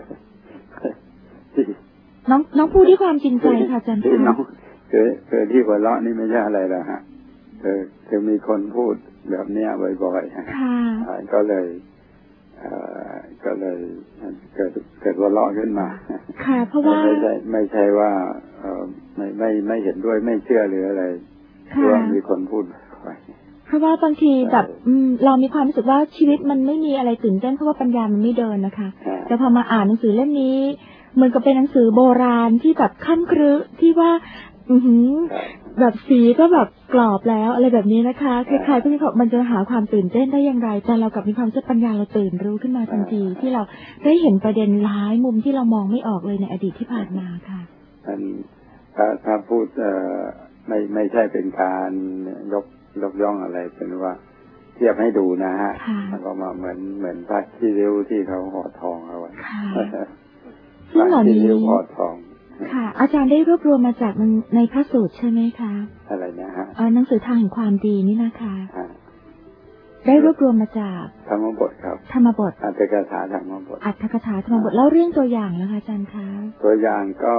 น้องพูดด้วยความจริงใจค่ะอาจารย์คะน้องคือที่หัวเราะนี่ไม่ใช่อะไรหรอกฮะคือมีคนพูดแบบนี้บ่อยๆก็เลยเกิดหัวเราะขึ้นมาค่ะเพราะว่าไม่ใช่ว่าไม่เห็นด้วยไม่เชื่อหรืออะไรเพราะว่ามีคนพูดบ่อยเพราะว่าบางทีแบบเรามีความรู้สึกว่าชีวิตมันไม่มีอะไรตื่นเต้นเพราะว่าปัญญามันไม่เดินนะคะแต่พอมาอ่านหนังสือเล่มนี้เหมือนกับเป็นหนังสือโบราณที่แบบขั้นครึที่ว่าแบบสีก็แบบกรอบแล้วอะไรแบบนี้นะคะใครๆก็มีมันจะหาความตื่นเต้นได้อย่างไรแต่เรากับมีความปัญญาเราตื่นรู้ขึ้นมาทันทีที่เราได้เห็นประเด็นหลายมุมที่เรามองไม่ออกเลยในอดีตที่ผ่านมาค่ะถ้าพูดไม่ใช่เป็นการยกย่องอะไรเป็นว่าเทียบให้ดูนะฮะมันก็มาเหมือนพระที่ริ้วที่เขาห่อทองเอาไว้ซึ่งเหล่านี้ห่อทองค่ะอาจารย์ได้รวบรวมมาจากในพระสูตรใช่ไหมคะอะไรนะฮะหนังสือทางแห่งความดีนี่นะคะได้รวบรวมมาจากธรรมบทครับธรรมบทอัตถกถาธรรมบทอัตถกถาธรรมบทเล่าเรื่องตัวอย่างนะคะอาจารย์คะตัวอย่างก็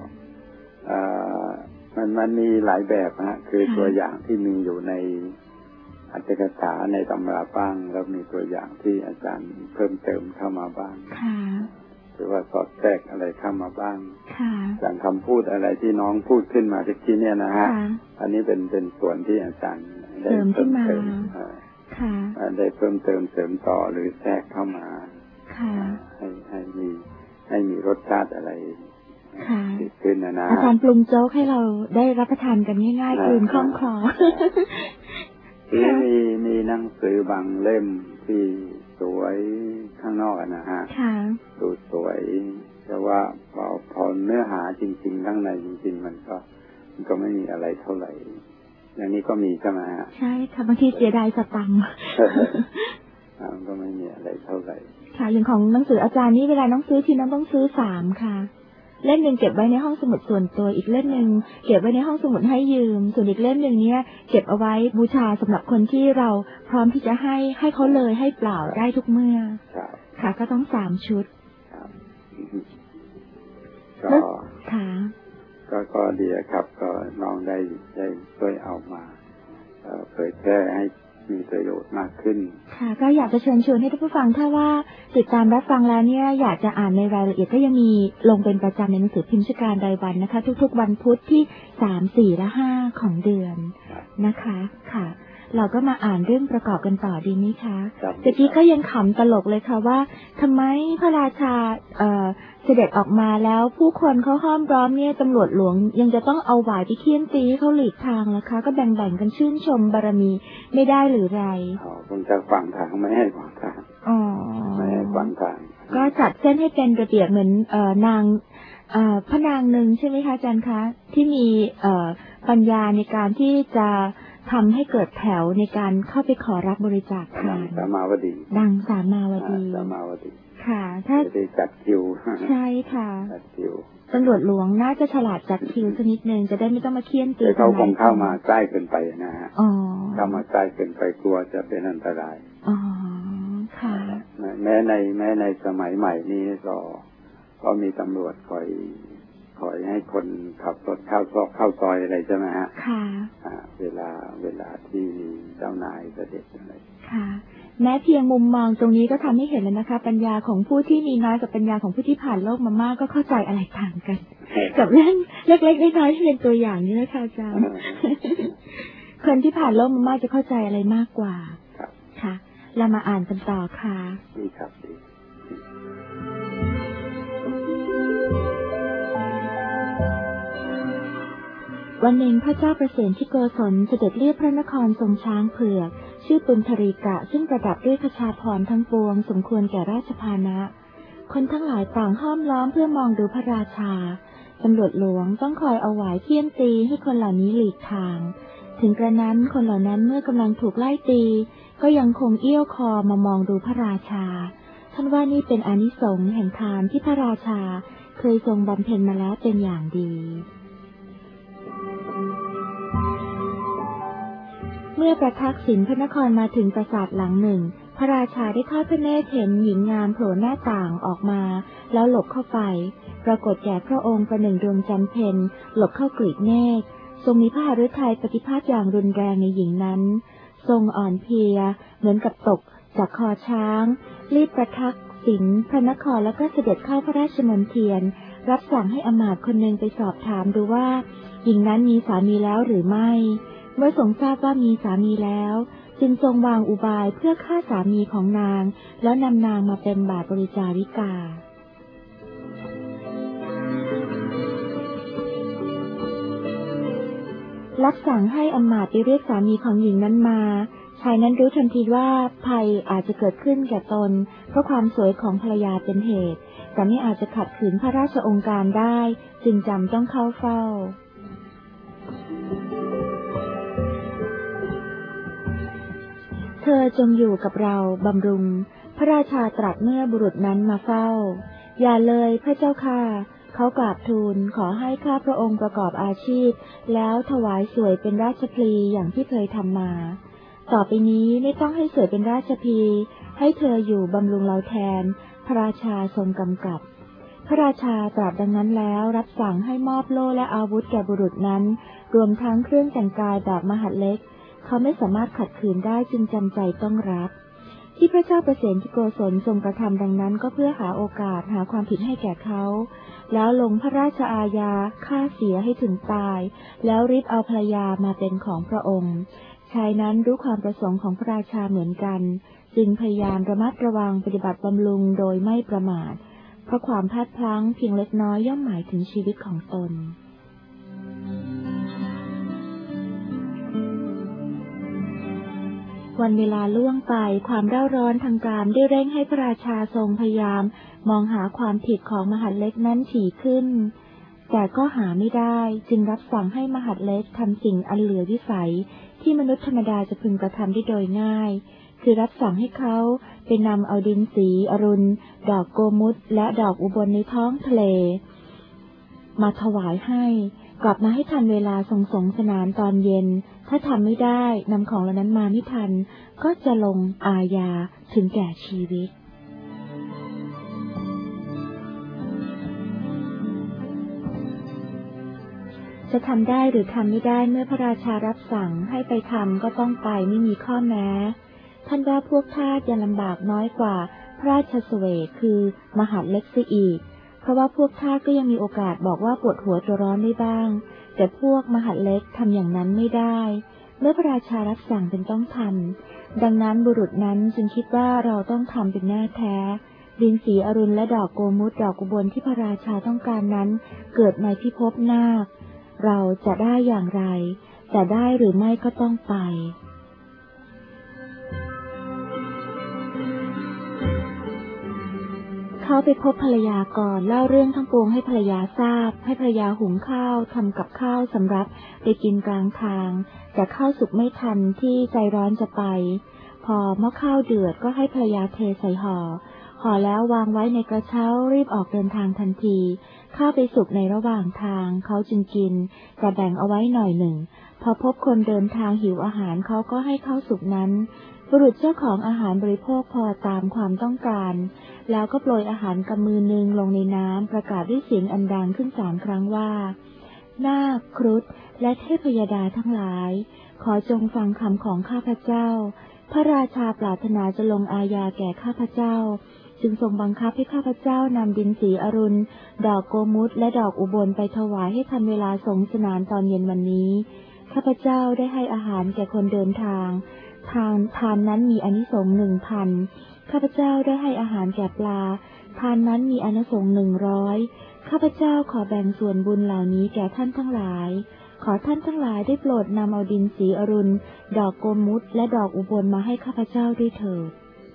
มันมีหลายแบบนะคือตัวอย่างที่มีอยู่ในอัตถกถาในตำราบ้างแล้วมีตัวอย่างที่อาจารย์เพิ่มเติมเข้ามาบ้างหรือว่าสอดแทรกอะไรเข้ามาบ้างอย่างคำพูดอะไรที่น้องพูดขึ้นมาเมื่อกี้เนี่ยนะฮะอันนี้เป็นส่วนที่อาจารย์ได้เพิ่มเติมได้เพิ่มเติมเสริมต่อหรือแทรกเข้ามาให้มีรสชาติอะไรขึ้นนะอาจารย์ปรุงโจ๊กให้เราได้รับประทานกันง่ายๆกลืนคล่องคอที่มีหนังสือบางเล่มที่สวยข้างนอกนะฮะดูสวยแต่ว่าพอเนื้อหาจริงๆข้างในจริงๆมันก็ไม่มีอะไรเท่าไหร่อย่างนี้ก็มีใช่ไหมฮะใช่ค่ะบางทีเสียดายสตังค์ก็ไม่มีอะไรเท่าไหร่ค่ะอย่างของหนังสืออาจารย์นี่เวลาน้องซื้อทีน้องต้องซื้อ3ค่ะเล่มหนึ่งเก็บไว้ในห้องสมุดส่วนตัวอีกเล่มหนึ่งเก็บไว้ในห้องสมุดให้ยืมส่วนอีกเล่มหนึ่งเนี่ยเก็บเอาไว้บูชาสำหรับคนที่เราพร้อมที่จะให้เขาเลยให้เปล่าได้ทุกเมื่อค่ะก็ต้อง3 ชุดก็ค่ะก็ดีครับก็น้องได้ช่วยเอามาเผยแพร่ให้มีประโยชน์มากขึ้นค่ะก็อยากจะเชิญชวนให้ท่านผู้ฟังถ้าว่าติดตามรับฟังแล้วเนี่ยอยากจะอ่านในรายละเอียดก็ยังมีลงเป็นประจำในหนังสือพิมพ์ราชการรายวันนะคะทุกๆวันพุธที่3, 4 และ 5ของเดือนนะคะค่ะเราก็มาอ่านเรื่องประกอบกันต่อดีไหมคะเมื่อกี้ก็ยังขำตลกเลยค่ะว่าทำไมพระราชาเสด็จออกมาแล้วผู้คนเขาห้อมร้อมเนี่ยตำรวจหลวงยังจะต้องเอาหวายไปเคี่ยนตีให้เขาหลีกทางล่ะคะก็แบ่งกันชื่นชมบารมีไม่ได้หรือไรคุณจะขวางทางไม่ให้ขวางทางไม่ให้ขวางทางก็จัดเส้นให้เป็นระเบียบเหมือนนางพระนางหนึ่งใช่ไหมคะอาจารย์คะที่มีปัญญาในการที่จะทำให้เกิดแถวในการเข้าไปขอรับบริจาคทานสามาวดีดังสามาวดีค่ะถ้าจัดคิวใช่ค่ะจัดคิวตำรวจหลวงน่าจะฉลาดจัดคิวสักนิดนึงจะได้ไม่ต้องมาเคี่ยนตีเขาคงเข้ามาใกล้เกินไปนะฮะเข้ามาใกล้เกินไปกลัวจะเป็นอันตรายค่ะแม้ในสมัยใหม่นี้ก็มีตำรวจคอยให้คนขับรถเข้าซอยอะไรใช่ไหมฮะค่ะเวลาที่เจ้านายเสด็จอะไรค่ะแม้เพียงมุมมองตรงนี้ก็ทำให้เห็นแล้วนะคะปัญญาของผู้ที่มีน้อยกับปัญญาของผู้ที่ผ่านโลกมามากก็เข้าใจอะไรต่างกันกับเรื่องเล็กๆน้อยๆที่เป็นตัวอย่างนี้นะคะอาจารย์คนที่ผ่านโลกมามากจะเข้าใจอะไรมากกว่าค่ะเรามาอ่านกันต่อค่ะดีครับวันหนึ่งพระเจ้าประเสนที่โกศลเสด็จเลียบพระนครทรงช้างเผือกชื่อปุณธรีกะซึ่งประดับด้วยขชาภรณ์ทั้งปวงสมควรแก่ราชภานะคนทั้งหลายต่างห้อมล้อมเพื่อมองดูพระราชาตำรวจหลวงต้องคอยเอาหวายเคี่ยนตีให้คนเหล่านี้หลีกทางถึงกระนั้นคนเหล่านั้นเมื่อกำลังถูกไล่ตีก็ยังคงเอี้ยวคอมามองดูพระราชาท่านว่านี่เป็นอานิสงส์แห่งทานที่พระราชาเคยทรงบำเพ็ญมาแล้วเป็นอย่างดีเมื่อประทักษิณพระนครมาถึงปราสาทหลังหนึ่งพระราชาได้ทอดพระเนตรเห็นหญิงงามโผล่หน้าต่างออกมาแล้วหลบเข้าไปปรากฏแก่พระองค์ประหนึ่งดวงจันทร์เพ็ญหลบเข้ากลีบเมฆทรงมีพระหฤทัยปฏิภาณอย่างรุนแรงในหญิงนั้นทรงอ่อนเพลียเหมือนกับตกจากคอช้างรีบประทักษิณพระนครแล้วก็เสด็จเข้าพระราชมณฑีรับสั่งให้อมาตย์คนหนึ่งไปสอบถามดูว่าหญิงนั้นมีสามีแล้วหรือไม่เมื่อทรงทราบว่ามีสามีแล้วจึงทรงวางอุบายเพื่อฆ่าสามีของนางแล้วนำนางมาเป็นบาทบริจาริการับสั่งให้อมาตย์ไปเรียกสามีของหญิงนั้นมาชายนั้นรู้ทันทีว่าภัยอาจจะเกิดขึ้นแก่ตนเพราะความสวยของภรรยาเป็นเหตุแต่ไม่อาจจะขัดขืนพระราชองค์การได้จึงจำต้องเข้าเฝ้าเธอจงอยู่กับเราบำรุงพระราชาตรัสเมื่อบุรุษนั้นมาเฝ้าอย่าเลยพระเจ้าค่ะเขากราบทูลขอให้ข้าพระองค์ประกอบอาชีพแล้วถวายสวยเป็นราชพลีอย่างที่เคยทำมาต่อไปนี้ไม่ต้องให้สวยเป็นราชพลีให้เธออยู่บำรุงเราแทนพระราชาทรงกำกับพระราชาตรัสดังนั้นแล้วรับสั่งให้มอบโล่และอาวุธแก่บุรุษนั้นรวมทั้งเครื่องแต่งกายแบบมหาดเล็กเขาไม่สามารถขัดขืนได้จึงจำใจต้องรับที่พระเจ้าประเสนที่โกศลทรงกระทำดังนั้นก็เพื่อหาโอกาสหาความผิดให้แก่เขาแล้วลงพระราชอาญาฆ่าเสียให้ถึงตายแล้วริบเอาภรรยามาเป็นของพระองค์ชายนั้นรู้ความประสงค์ของพระราชาเหมือนกันจึงพยายามระมัดระวังปฏิบัติบำรุงโดยไม่ประมาทเพราะความพลาดพลั้งเพียงเล็กน้อยย่อมหมายถึงชีวิตของตนวันเวลาล่วงไปความเร่าร้อนทางการได้เร่งให้พระราชาทรงพยายามมองหาความผิดของมหาดเล็กนั้นถี่ขึ้นแต่ก็หาไม่ได้จึงรับสั่งให้มหาดเล็กทำสิ่งอันเหลือวิสัยที่มนุษย์ธรรมดาจะพึงกระทำได้โดยง่ายคือรับสั่งให้เขาไปนำเอาดินสีอรุณดอกโกมุตและดอกอุบลในท้องทะเลมาถวายให้กลับมาให้ทันเวลาทรงสงสนานตอนเย็นถ้าทำไม่ได้นำของเหล่านั้นมาไม่ทันก็จะลงอาญาถึงแก่ชีวิตจะทำได้หรือทำไม่ได้เมื่อพระราชารับสั่งให้ไปทำก็ต้องไปไม่มีข้อแม้ท่านว่าพวกทาสยังลำบากน้อยกว่าพระราชเสวยคือมหาดเล็กเสียอีกเพราะว่าพวกทาสก็ยังมีโอกาสบอกว่าปวดหัวจะร้อนได้บ้างแต่พวกมหาดเล็กทำอย่างนั้นไม่ได้เมื่อพระราชารับสั่งเป็นต้องทำดังนั้นบุรุษนั้นจึงคิดว่าเราต้องทำเป็นแน่แท้ดินสีอรุณและดอกโกมุตดอกกุบลที่พระราชาต้องการนั้นเกิดในพิภพนาคเราจะได้อย่างไรแต่ได้หรือไม่ก็ต้องไปเขาไปพบภรรยาก่อนเล่าเรื่องทั้งปวงให้ภรรยาทราบให้ภรรยาหุงข้าวทำกับข้าวสำรับไปกินกลางทางแต่ข้าวสุกไม่ทันที่ใจร้อนจะไปพอหม้อข้าวเดือดก็ให้ภรรยาเทใส่ห่อแล้ววางไว้ในกระเช้ารีบออกเดินทางทันทีข้าวไปสุกในระหว่างทางเขาจึงกินแต่แบ่งเอาไว้หน่อยหนึ่งพอพบคนเดินทางหิวอาหารเขาก็ให้ข้าวสุกนั้นบุรุษเจ้าของอาหารบริโภคพอตามความต้องการแล้วก็โปรยอาหารกับมือนึงลงในน้ำประกาศด้วยเสียงอันดังขึ้น3 ครั้งว่านาคครุฑและเทพยดาทั้งหลายขอจงฟังคำของข้าพเจ้าพระราชาปรารถนาจะลงอาญาแก่ข้าพเจ้าจึงทรงบังคับให้ข้าพเจ้านำดินสีอรุณดอกโกมุตและดอกอุบลไปถวายให้ทันเวลาสงสนานตอนเย็นวันนี้ข้าพเจ้าได้ให้อาหารแก่คนเดินทางทานนั้นมีอานิสงส์ 1,000 ข้าพเจ้าได้ให้อาหารแก่ปลาทานนั้นมีอานิสงส์ 100 ข้าพเจ้าขอแบ่งส่วนบุญเหล่านี้แก่ท่านทั้งหลายขอท่านทั้งหลายได้โปรดนำเอาดินสีอรุณดอกโกมุตและดอกอุบลมาให้ข้าพเจ้าด้วยเถิด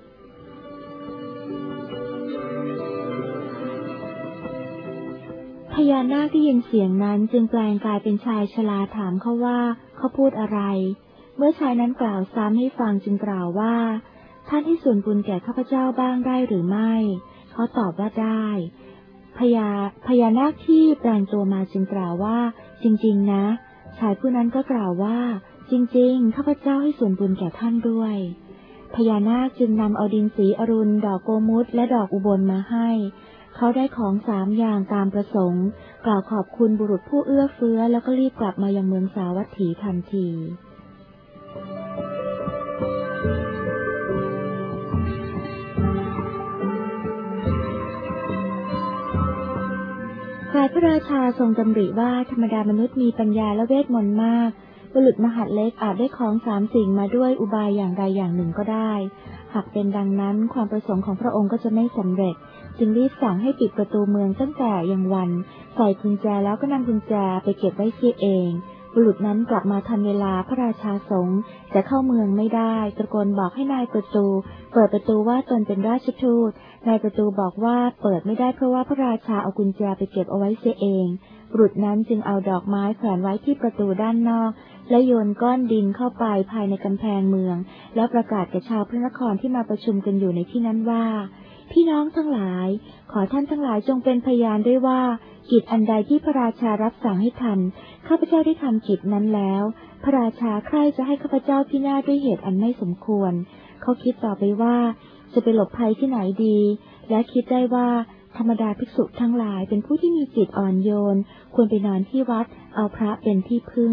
พญานาคได้ยินเสียงนั้นจึงแปลงกายเป็นชายชราถามเขาว่าเขาพูดอะไรเมื่อชายนั้นกล่าวซ้ำให้ฟังจึงกล่าวว่าท่านให้ส่วนบุญแก่ข้าพเจ้าบ้างได้หรือไม่เขาตอบว่าได้พญานาคที่แปลงตัวมาจึงกล่าวว่าจริงๆนะชายผู้นั้นก็กล่าวว่าจริงๆข้าพเจ้าให้ส่วนบุญแก่ท่านด้วยพญานาคจึงนำเอาดินสีอรุณดอกโกมุตและดอกอุบลมาให้เขาได้ของ3 อย่างตามประสงค์กล่าวขอบคุณบุรุษผู้เอื้อเฟื้อแล้วก็รีบกลับมายังเมืองสาวัตถีทันทีฝ่ายพระราชาทรงดำริว่าธรรมดามนุษย์มีปัญญาและเวทมนต์มากบุรุษมหาดเล็กอาจได้ของ3 สิ่งมาด้วยอุบายอย่างใดอย่างหนึ่งก็ได้หากเป็นดังนั้นความประสงค์ของพระองค์ก็จะไม่สำเร็จจึงรีบสั่งให้ปิดประตูเมืองตั้งแต่ยังวันใส่กุญแจแล้วก็นำกุญแจไปเก็บไว้เสียเองบุรุษนั้นกลับมาทันเวลาพระราชาทรงจะเข้าเมืองไม่ได้ตะโกนบอกให้นายประตูเปิดประตูว่าตนเป็นราชทูตนายประตูบอกว่าเปิดไม่ได้เพราะว่าพระราชาเอากุญแจไปเก็บเอาไว้เสียเองบุรุษนั้นจึงเอาดอกไม้แขวนไว้ที่ประตูด้านนอกและโยนก้อนดินเข้าไปภายในกำแพงเมืองแล้วประกาศแก่ชาวพระนครที่มาประชุมกันอยู่ในที่นั้นว่าพี่น้องทั้งหลายขอท่านทั้งหลายจงเป็นพยานด้วยว่ากิจอันใดที่พระราชารับสั่งให้ทำข้าพเจ้าได้ทำกิจนั้นแล้วพระราชาใคร่จะให้ข้าพเจ้าพินาศด้วยเหตุอันไม่สมควรเขาคิดต่อไปว่าจะไปหลบภัยที่ไหนดีและคิดได้ว่าธรรมดาภิกษุทั้งหลายเป็นผู้ที่มีจิตอ่อนโยนควรไปนอนที่วัดเอาพระเป็นที่พึ่ง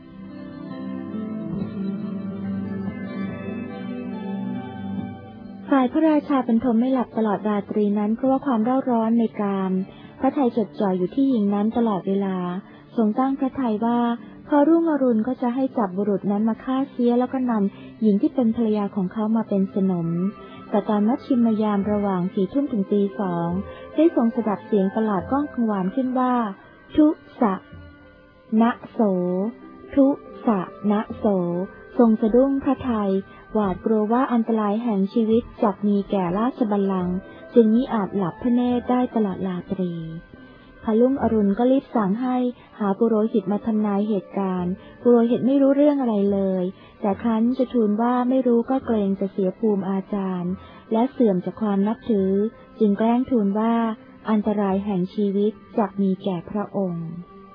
ฝ่ายพระราชาบรรทมไม่หลับตลอดราตรีนั้นเพราะว่าความเร่าร้อนในกามพระทัยจดจ่ออยู่ที่หญิงนั้นตลอดเวลาทรงตั้งพระทัยว่าพอรุ่งอรุณก็จะให้จับบุรุษนั้นมาฆ่าเสียแล้วก็นำหญิงที่เป็นภรรยาของเขามาเป็นสนมแต่ตอนมัชชิมยามระหว่าง4 ทุ่มถึงตี 2ได้ทรงสดับเสียงประหลาดก้องกังวานขึ้นว่าทุสะนะโสทุสะนะโสทรงสะดุ้งพระทัยหวาดกลัวว่าอันตรายแห่งชีวิตจักมีแก่ราชบัลลังก์จึงมิอาจหลับพระเนตรได้ตลอดราตรีพรุ่งอรุณก็รีบสั่งให้หาปุโรหิตมาทำนายเหตุการณ์ปุโรหิตไม่รู้เรื่องอะไรเลยแต่ครั้นจะทูลว่าไม่รู้ก็เกรงจะเสียภูมิอาจารย์และเสื่อมจากความนับถือจึงแกล้งทูลว่าอันตรายแห่งชีวิตจักมีแก่พระองค์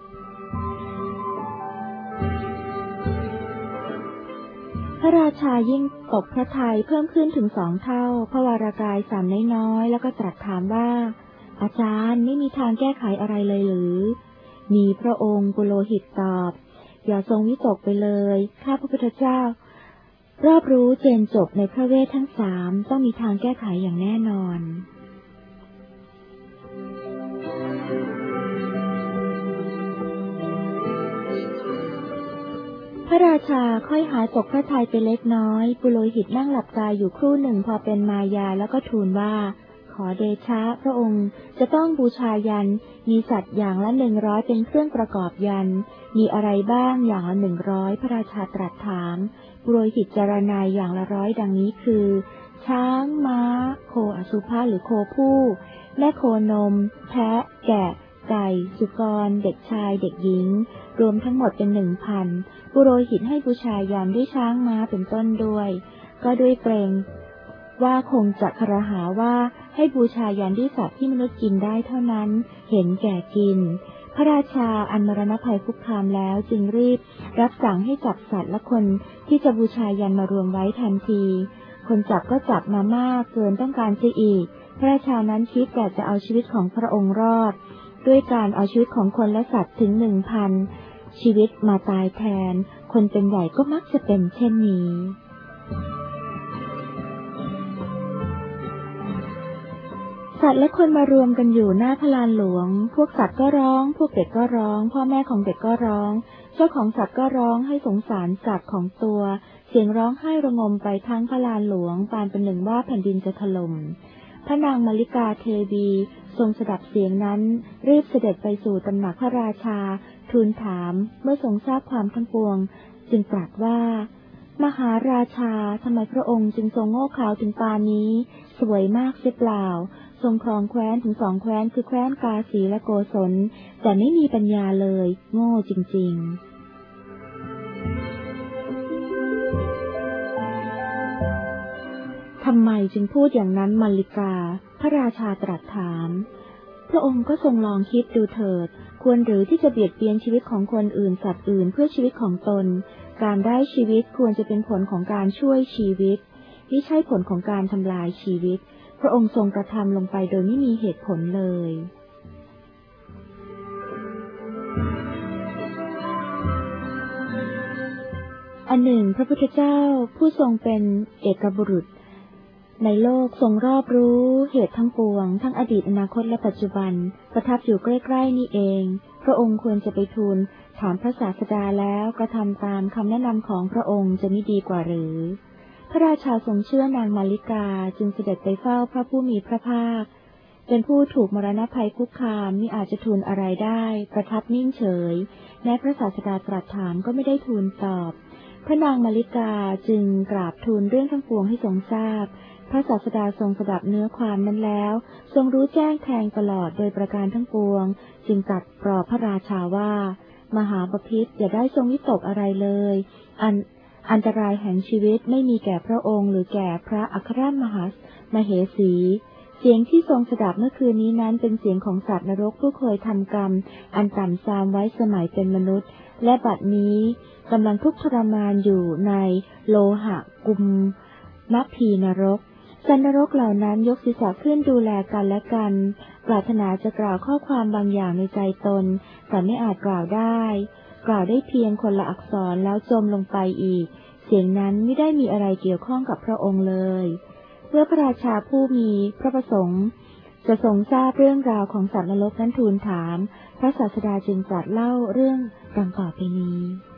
พระราชายิ่งตกพระทัยเพิ่มขึ้นถึง2 เท่าพระวรากายสั่นน้อยๆแล้วก็ตรัสถามว่าอาจารย์ไม่มีทางแก้ไขอะไรเลยหรือมีพระองค์ปุโรหิตตอบอย่าทรงวิตกไปเลยข้าพระพุทธเจ้ารอบรู้เจนจบในพระเวททั้ง3ต้องมีทางแก้ไขอย่างแน่นอนพระราชาค่อยหายตกพระทัยไปเล็กน้อยปุโรหิตนั่งหลับตาอยู่ครู่หนึ่งพอเป็นมายาแล้วก็ทูลว่าขอเดชะพระองค์จะต้องบูชายันมีสัตว์อย่างละ100เป็นเครื่องประกอบยันมีอะไรบ้างอย่างละ100พระราชาตรัสถามปุโรหิตจารณาอย่างละ100ดังนี้คือช้างม้าโคอสุภะหรือโคผู้แม่โคนมแพะแกะไก่สุกรเด็กชายเด็กหญิงรวมทั้งหมดเป็น 1,000 ปุโรหิตให้บูชายันด้วยช้างม้าเป็นต้นด้วยก็ด้วยเกรงว่าคงจะครหาว่าให้บูชายันด้วยสัตว์ที่มนุษย์กินได้เท่านั้นเห็นแก่กินพระราชาอันมรณภัยคุกคามแล้วจึงรีบรับสั่งให้จับสัตว์และคนที่จะบูชายันมารวมไว้ทันทีคนจับก็จับมามากเกินต้องการเสียอีกพระราชานั้นคิดแต่จะเอาชีวิตของพระองค์รอดด้วยการเอาชีวิตของคนและสัตว์ถึง 1,000 ชีวิตมาตายแทนคนเป็นใหญ่ก็มักจะเป็นเช่นนี้สัตว์และคนมารวมกันอยู่หน้าพระลานหลวงพวกสัตว์ก็ร้องพวกเด็กก็ร้องพ่อแม่ของเด็กก็ร้องเจ้าของสัตว์ก็ร้องให้สงสารสัตว์ของตัวเสียงร้องไห้ระงมไปทั้งพระลานหลวงปานเป็นหนึ่งว่าแผ่นดินจะถล่มพระนางมาริกาเทวีทรงสดับเสียงนั้นรีบเสด็จไปสู่ตำหนักพระราชาทูลถามเมื่อทรงทราบความทั้งปวงจึงตรัสว่ามหาราชาทำไมพระองค์จึงทรงโง่เขลาถึงปานนี้สวยมากเสียเปล่าทรงครองแคว้นถึง2 แคว้นคือแคว้นกาสีและโกศลแต่ไม่มีปัญญาเลยโง่จริงๆทำไมจึงพูดอย่างนั้นมาริกาพระราชาตรัสถามพระองค์ก็ทรงลองคิดดูเถิดควรหรือที่จะเบียดเบียนชีวิตของคนอื่นสัตว์อื่นเพื่อชีวิตของตนการได้ชีวิตควรจะเป็นผลของการช่วยชีวิตไม่ใช่ผลของการทำลายชีวิตพระองค์ทรงกระทำลงไปโดยไม่มีเหตุผลเลยอันหนึ่งพระพุทธเจ้าผู้ทรงเป็นเอกบุรุษในโลกทรงรอบรู้เหตุทั้งปวงทั้งอดีตอนาคตและปัจจุบันประทับอยู่ใกล้ๆนี่เองพระองค์ควรจะไปทูลถามพระศาสดาแล้วกระทำตามคำแนะนำของพระองค์จะไม่ดีกว่าหรือพระราชาทรงเชื่อนางมาริกาจึงเสด็จไปเฝ้าพระผู้มีพระภาคเป็นผู้ถูกมรณภัยคุกคามมิอาจจะทูลอะไรได้ประทับนิ่งเฉยแม้พระศาสดาตรัสถามก็ไม่ได้ทูลตอบพระนางมาริกาจึงกราบทูลเรื่องทั้งปวงให้ทรงทราบพระศาสดาทรงสดับเนื้อความนั้นแล้วทรงรู้แจ้งแทงตลอดโดยประการทั้งปวงจึงตรัสปลอบพระราชาว่ามหาบพิตรอย่าได้ทรงวิตกอะไรเลยอันตรายแห่งชีวิตไม่มีแก่พระองค์หรือแก่พระอัครมเหสีเสียงที่ทรงสดับเมื่อคืนนี้นั้นเป็นเสียงของสัตว์นรกผู้เคยทำกรรมอันต่ำทรามไว้สมัยเป็นมนุษย์และบัดนี้กำลังทุกข์ทรมานอยู่ในโลหะกุมมพีนรกสัตว์นรกเหล่านั้นยกศีรษะขึ้นดูแลกันและกันปรารถนาจะกล่าวข้อความบางอย่างในใจตนแต่ไม่อาจกล่าวได้เพียงคนละอักษรแล้วจมลงไปอีกเสียงนั้นไม่ได้มีอะไรเกี่ยวข้องกับพระองค์เลยเมื่อพระราชาผู้มีพระประสงค์จะทรงทราบเรื่องราวของสัตว์นรกนั้นทูลถามพระศาสดาจึงตรัสเล่าเรื่องดังต่อไปนี้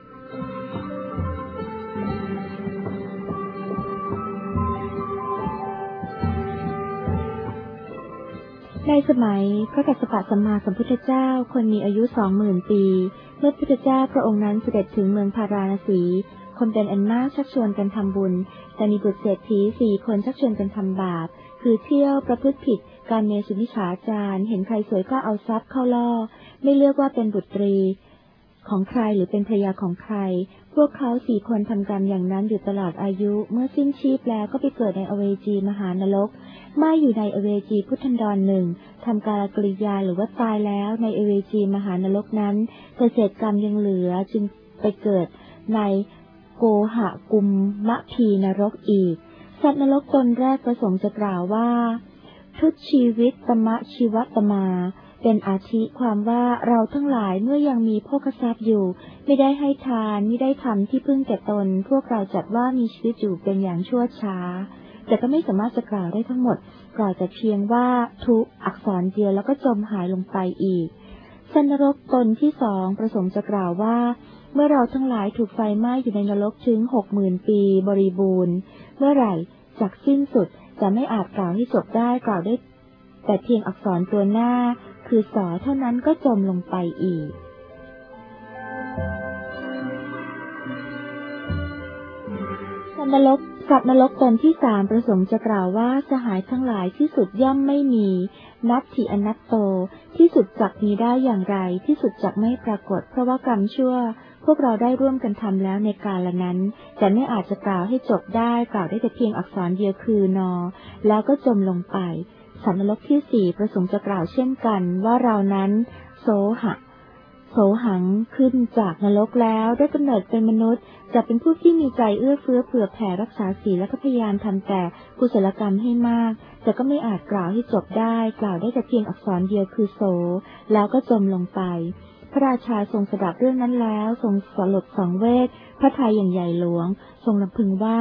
ในสมัยพระกัสสปะสัมมาสัมพุทธเจ้าคนมีอายุ 20,000 ปีเมื่อพุทธเจ้าพระองค์นั้นเสด็จถึงเมืองพาราณสีคนเป็นอันมากชักชวนกันทำบุญแต่มีบุตรเศรษฐี4 คนชักชวนกันทำบาปคือเที่ยวประพฤติผิดการเมสุมิจฉาจารเห็นใครสวยก็เอาทรัพย์เข้าล่อไม่เลือกว่าเป็นบุตรีของใครหรือเป็นภรรยาของใครพวกเขา4 คนทำกรรมอย่างนั้นอยู่ตลอดอายุเมื่อสิ้นชีพแล้วก็ไปเกิดในอเวจีมหานรกไม่อยู่ในอเวจีพุทธันดรหนึ่งทำกาลกริยาหรือว่าตายแล้วในอเวจีมหานรกนั้นแต่เศษกรรมยังเหลือจึงไปเกิดในโกหกุมมะพีนรกอีกสัตว์นรกตนแรกประสงค์จะกล่าวว่าทุตชีวิตตมะชีวตมาเป็นอาทิความว่าเราทั้งหลายเมื่อยังมีโภคทรัพย์อยู่ไม่ได้ให้ทานไม่ได้ทำที่พึ่งแก่ตนพวกเราจัดว่ามีชีวิตอยู่เป็นอย่างชั่วช้าแต่ก็ไม่สามารถจะกล่าวได้ทั้งหมดกล่าวแต่เพียงว่าทุอักษรเดียวแล้วก็จมหายลงไปอีกสัตว์นรกตนที่สองประสงค์จะกล่าวว่าเมื่อเราทั้งหลายถูกไฟไหม้อยู่ในนรกถึง 60,000 ปีบริบูรณ์เมื่อไหร่จักสิ้นสุดจะไม่อาจกล่าวให้จบได้กล่าวได้แต่เพียงอักษรตัวหน้าคือสอเท่านั้นก็จมลงไปอีกสัตว์นรกตนที่สามประสงค์จะกล่าวว่าสหายทั้งหลายที่สุดย่อมไม่มีนัตถิอนัตโตที่สุดจักมีได้อย่างไรที่สุดจักไม่ปรากฏเพราะว่ากรรมชั่วพวกเราได้ร่วมกันทำแล้วในกาลนั้นแต่ไม่อาจจะกล่าวให้จบได้กล่าวได้แต่เพียงอักษรเดียวคือนอแล้วก็จมลงไปสัตว์นรกที่สี่ประสงค์จะกล่าวเช่นกันว่าเรานั้นโสหังขึ้นจากนรกแล้วได้กำเนิดเป็นมนุษย์จะเป็นผู้ที่มีใจเอื้อเฟื้อเผื่อแผ่รักษาศีลและก็พยายามทำแต่กุศลกรรมให้มากแต่ก็ไม่อาจกล่าวให้จบได้กล่าวได้แต่เพียงอักษรเดียวคือโสแล้วก็จมลงไปพระราชาทรงสดับเรื่องนั้นแล้วทรงสลดสังเวชพระทัยอย่างใหญ่หลวงทรงรำพึงว่า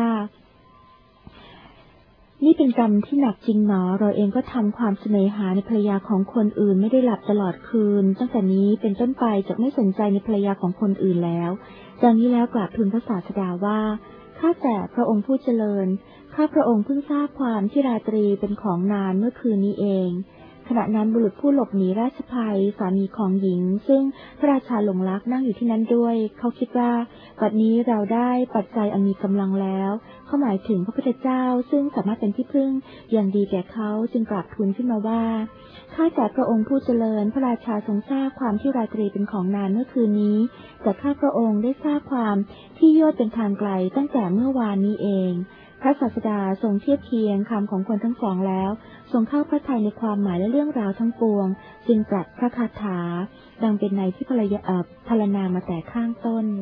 นี่เป็นกรรมที่หนักจริงหนอเราเองก็ทำความเสน่หาในภรรยาของคนอื่นไม่ได้หลับตลอดคืนตั้งแต่นี้เป็นต้นไปจะไม่สนใจในภรรยาของคนอื่นแล้วดังนี้แล้วกราบทูลพระศาสดาว่าข้าแต่พระองค์ผู้เจริญข้าพระองค์เพิ่งทราบความที่ราตรีเป็นของนานเมื่อคืนนี้เองขณะนั้นบุรุษผู้หลบหนีราชภัยสามีของหญิงซึ่งพระราชาหลงรักนั่งอยู่ที่นั้นด้วยเขาคิดว่าบัดนี้เราได้ปัจจัยอันมีกำลังแล้วเขาหมายถึงพระพุทธเจ้าซึ่งสามารถเป็นที่พึ่งอย่างดีแก่เขาจึงกราบทูลขึ้นมาว่าข้าแต่พระองค์ผู้เจริญพระราชาทรงทราบความที่ราตรีเป็นของนานเมื่อคืนนี้แต่ข้าพระองค์ได้ทราบความที่ยอดเป็นทางไกลตั้งแต่เมื่อวานนี้เองพระศาสดาทรงเทียบเคียงคำของคนทั้งสองแล้วทรงเข้าพระทัยในความหมายและเรื่องราวทั้งปวงจึงตรัสพระคาถาดังเป็นในที่พรรณนามาแต่ข้างต้น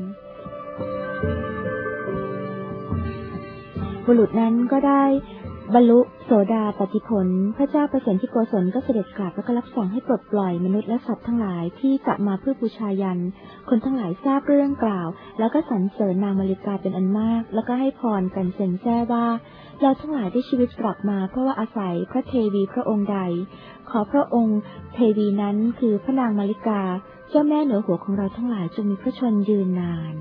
บุรุษนั้นก็ได้บรรลุโสดาปัตติผลพระเจ้าประสิทธิโกศลก็เสด็จกราบแล้วก็รับสั่งให้ปลดปล่อยมนุษย์และสัตว์ทั้งหลายที่จะมาเพื่อบูชายันคนทั้งหลายทราบเรื่องกล่าวแล้วก็สรรเสริญนางมาริกาเป็นอันมากแล้วก็ให้พรกันเซ็นแซ่ว่าเราทั้งหลายได้ชีวิตกลับมาเพราะว่าอาศัยพระเทวีพระองค์ใดขอพระองค์เทวีนั้นคือพระนางมาริกาเจ้าแม่เหนือหัวของเราทั้งหลายจงมีพระชนยืนนาน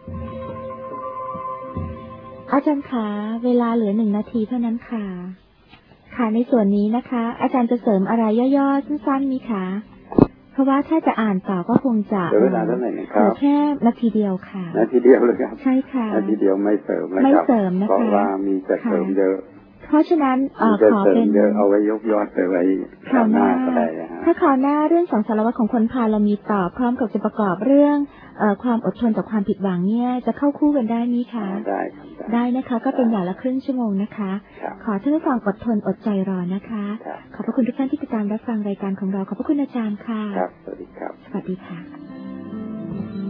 อาจารย์คะเวลาเหลือ1 นาทีเท่านั้นค่ะในส่วนนี้นะคะอาจารย์จะเสริมอะไรย่อๆสั้นๆมีคะเพราะว่าถ้าจะอ่านต่อก็คงจะเวลาเท่าไหร่นะครับแค่นาทีเดียวค่ะนาทีเดียวเลยครับใช่ค่ะนาทีเดียวไม่เสริมนะครับไม่เสริมนะคะเพราะว่ามีจะเสริมเยอะเพราะฉะนั้นขอเป็นเอาไว้ยกยอดไปไว้คราวหน้าก็ได้ถ้าคราวหน้าเรื่องสังสารวัฏของคนพาลเรามีต่อพร้อมกับจะประกอบเรื่องความอดทนต่อความผิดหวังเนี่ยจะเข้าคู่กันได้มั้ยคะได้นะคะก็เป็นอย่างละครึ่งชั่วโมงนะคะขอท่านผู้ฟังอดทนอดใจรอนะคะขอบพระคุณทุกท่านที่ติดตามรับฟังรายการของเราขอบพระคุณอาจารย์ค่ะครับสวัสดีครับสวัสดีค่ะ